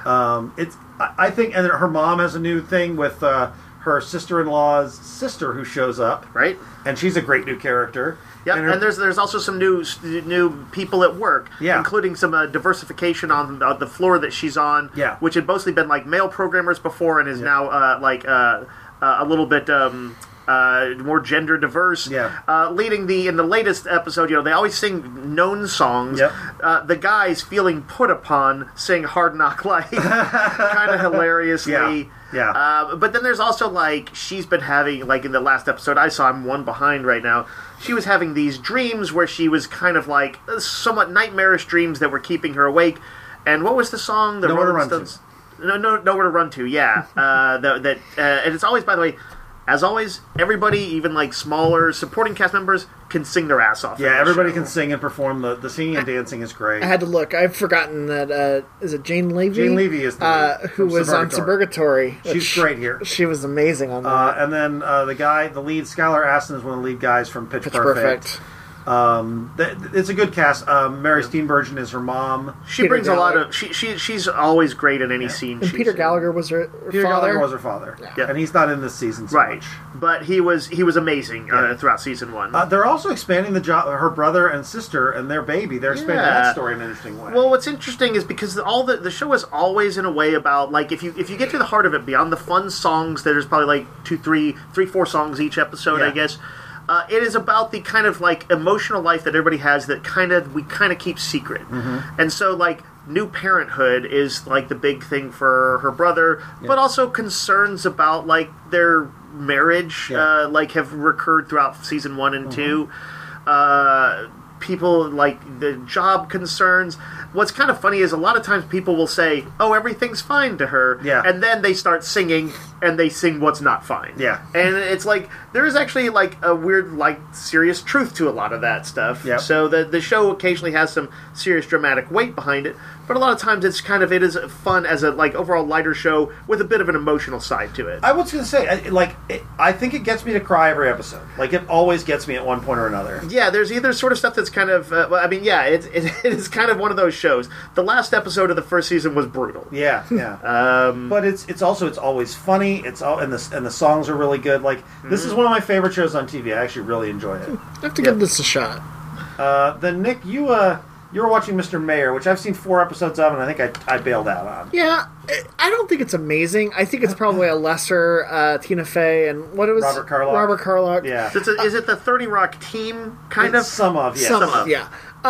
I think, and her mom has a new thing with her sister-in-law's sister who shows up. Right. And she's a great new character. Yep, and there's also some new people at work, including some diversification on the floor that she's on, which had mostly been like male programmers before and is now a little bit more gender diverse. Leading in the latest episode, they always sing known songs. The guys feeling put upon sing "Hard Knock Life," kind of hilariously. But then there's also she's been having in the last episode I saw, I'm one behind right now. She was having these dreams where she was kind of somewhat nightmarish dreams that were keeping her awake. And what was the song? The Nowhere to Run To. Nowhere to Run To. Yeah, and it's always, by the way, as always, everybody, even smaller supporting cast members, can sing their ass off. Yeah, everybody can sing and perform. The singing and dancing is great. I had to look. I've forgotten that. Is it Jane Levy? Jane Levy is the who was on Suburgatory. She's great here. She was amazing on that. And then the lead, Skylar Astin, is one of the lead guys from Pitch Perfect. It's a good cast. Mary Steenburgen is her mom. She Peter brings Gallagher. a lot of. She's always great in any scene. And she's Peter in. Gallagher was her Peter father. Gallagher was her father, Yeah. and he's not in this season so Right, much. but he was amazing throughout season 1. They're also expanding her brother and sister and their baby. They're expanding that story in an interesting way. Well, what's interesting is because all the show is always in a way about like if you get to the heart of it, beyond the fun songs, there's probably like 4 songs each episode, Yeah. I guess. It is about the kind of like emotional life that everybody has that we kind of keep secret, and so like new parenthood is like the big thing for her brother, but also concerns about like their marriage, like have recurred throughout season 1 and 2. People like the job concerns. What's kind of funny is a lot of times people will say, "Oh, everything's fine" to her, and then they start singing and they sing what's not fine. Yeah. And it's like there is actually like a weird, like serious truth to a lot of that stuff. Yep. So the show occasionally has some serious dramatic weight behind it, but a lot of times it is fun as a like overall lighter show with a bit of an emotional side to it. I was going to say, I think it gets me to cry every episode. Like it always gets me at one point or another. Yeah, there's either sort of stuff that's kind of, it is kind of one of those shows. The last episode of the first season was brutal. Yeah. But it's always funny. It's all and the songs are really good. Like this is one of my favorite shows on TV. I actually really enjoy it. I have to give this a shot. Then Nick, you were watching Mr. Mayor, which I've seen 4 episodes of, and I think I bailed out on. Yeah, I don't think it's amazing. I think it's probably a lesser Tina Fey and what it was Robert Carlock. Robert Carlock. Yeah, Is it the 30 Rock team kind it's of? some of Some of, yeah.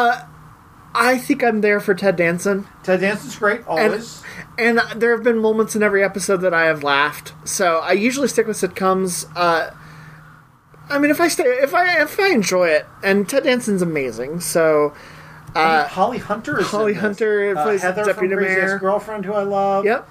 I think I'm there for Ted Danson. Ted Danson's great always. And there have been moments in every episode that I have laughed. So I usually stick with sitcoms. I mean, if I enjoy it, and Ted Danson's amazing. So Holly Hunter is Holly in this. Hunter plays Heather Deputy from Crazy Mayor. Ex-Girlfriend, who I love. Yep.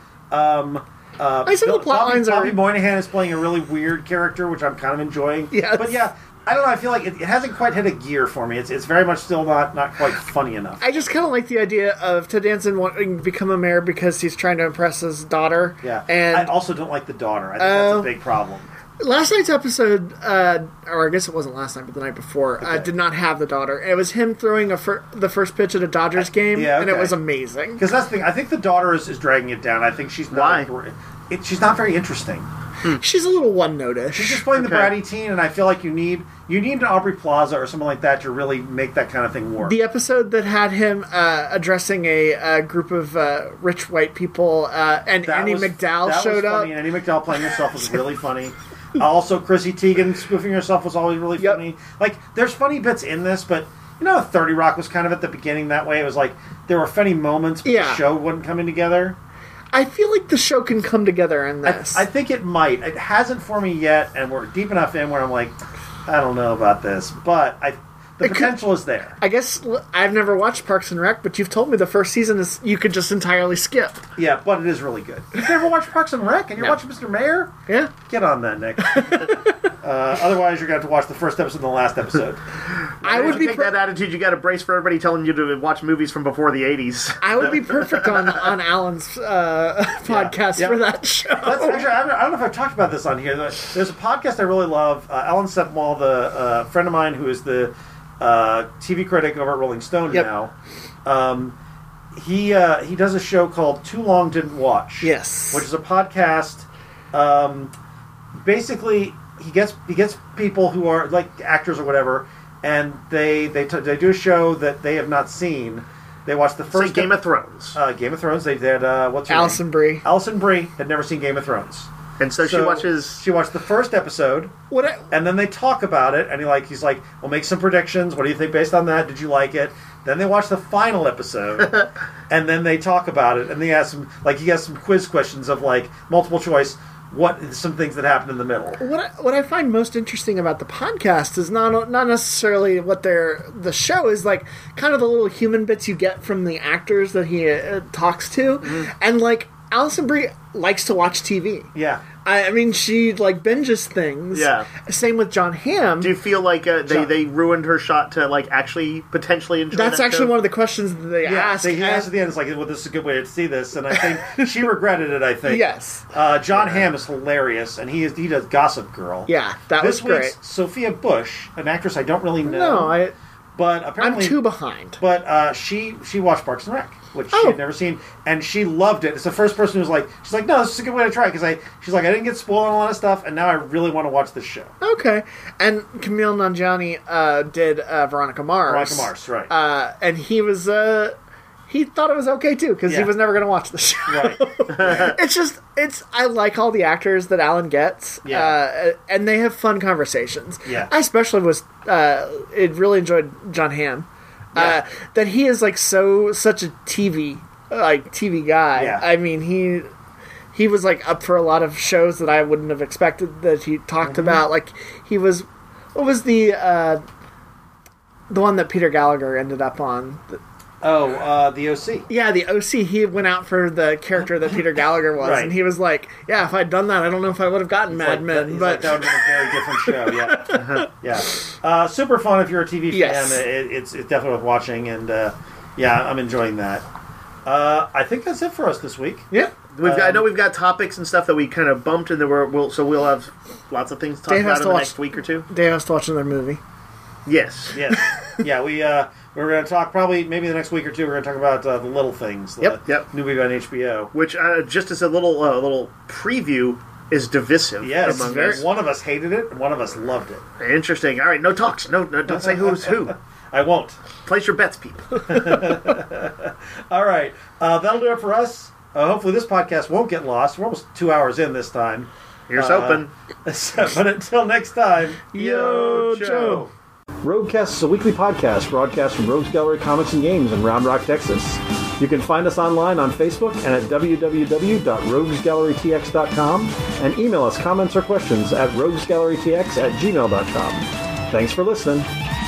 I said the plot lines Bobby are. Moynihan is playing a really weird character, which I'm kind of enjoying. Yes. But yeah, I don't know. I feel like it hasn't quite hit a gear for me. It's very much still not quite funny enough. I just kind of like the idea of Ted Danson wanting to become a mayor because he's trying to impress his daughter. Yeah. And I also don't like the daughter. I think that's a big problem. last night's episode, or I guess it wasn't last night, but the night before, did not have the daughter. It was him throwing the first pitch at a Dodgers game, and it was amazing. Because that's the thing. I think the daughter is dragging it down. I think she's not. She's not very interesting. She's a little one-note-ish. She's just playing the bratty teen, and I feel like you need an Aubrey Plaza or something like that to really make that kind of thing work. The episode that had him addressing a group of rich white people, and Annie McDowell showed up. Annie McDowell playing herself was really funny. Also, Chrissy Teigen spoofing herself was always really funny. Like, there's funny bits in this, but you know, 30 Rock was kind of at the beginning that way. It was like there were funny moments, but the show wasn't coming together. I feel like the show can come together in this. I think it might. It hasn't for me yet, and we're deep enough in where I'm like, I don't know about this, but the potential is there. I guess I've never watched Parks and Rec, but you've told me the first season is you could just entirely skip. Yeah, but it is really good. You've never watched Parks and Rec, and you're watching Mr. Mayor? Yeah. Get on that, Nick. Otherwise, you're going to have to watch the first episode and the last episode. I would be that attitude. You got to brace for everybody telling you to watch movies from before the 80s. I would be perfect on Alan's podcast for that show. That's actually, I don't know if I've talked about this on here. There's a podcast I really love. Alan Sepinwall, the friend of mine who is the TV critic over at Rolling Stone now. He does a show called Too Long Didn't Watch. Yes, which is a podcast. Basically, he gets people who are like actors or whatever, and they do a show that they have not seen. They watch the first Game of Thrones. Game of Thrones. They did what's her Alison name? Brie. Alison Brie had never seen Game of Thrones. And so she watches. She watched the first episode, and then they talk about it. And he's like, "We'll make some predictions. What do you think based on that? Did you like it?" Then they watch the final episode, and then they talk about it. And he has some quiz questions of like multiple choice. Some things that happened in the middle. What I find most interesting about the podcast is not necessarily what the show is, like kind of the little human bits you get from the actors that he talks to, and like Alison Brie likes to watch TV. Yeah. I mean, she like binges things. Yeah. Same with John Hamm. Do you feel like they ruined her shot to like actually potentially enjoy? That's that actually show? one of the questions that they ask. He asked at the end, it's like, well, this is a good way to see this, and I think she regretted it. I think yes. John Hamm is hilarious, and he does Gossip Girl. Yeah, that was great. Sophia Bush, an actress I don't really know. No, But apparently, I'm 2 behind. But she watched Parks and Rec, which she had never seen, and she loved it. It's the first person who's like, she's like, no, this is a good way to try it, because she's like, I didn't get spoiled on a lot of stuff, and now I really want to watch this show. Okay. And Camille Nanjiani did Veronica Mars. Veronica Mars, right. And he was... he thought it was okay, too, because he was never going to watch the show. Right. I like all the actors that Alan gets, and they have fun conversations. Yeah. I especially really enjoyed John Hamm. Yeah. That he is, like, such a TV guy. Yeah. I mean, he was, like, up for a lot of shows that I wouldn't have expected that he talked about. Like, he was... What was the one that Peter Gallagher ended up on? The OC. Yeah, the OC. He went out for the character that Peter Gallagher was, and he was like, "Yeah, if I'd done that, I don't know if I would have gotten Mad Men." But that would have been a very different show. Yeah, Super fun if you're a TV fan. Yes. It's definitely worth watching, and I'm enjoying that. I think that's it for us this week. Yeah, I know we've got topics and stuff that we kind of bumped, and we'll have lots of things to talk about in the next week or two. Dave has to watch another movie. Yes. Yeah. We're going to talk maybe the next week or two. We're going to talk about The Little Things, the new movie on HBO. Which, just as a little preview, is divisive. Yes, one of us hated it, and one of us loved it. Interesting. All right, no talks. No, don't say who's who. I won't. Place your bets, people. All right, that'll do it for us. Hopefully, this podcast won't get lost. We're almost 2 hours in this time. Here's hoping. But until next time, Yo, Joe. Roguecast is a weekly podcast broadcast from Rogues Gallery Comics and Games in Round Rock, Texas. You can find us online on Facebook and at www.roguesgallerytx.com and email us comments or questions at roguesgallerytx@gmail.com. Thanks for listening.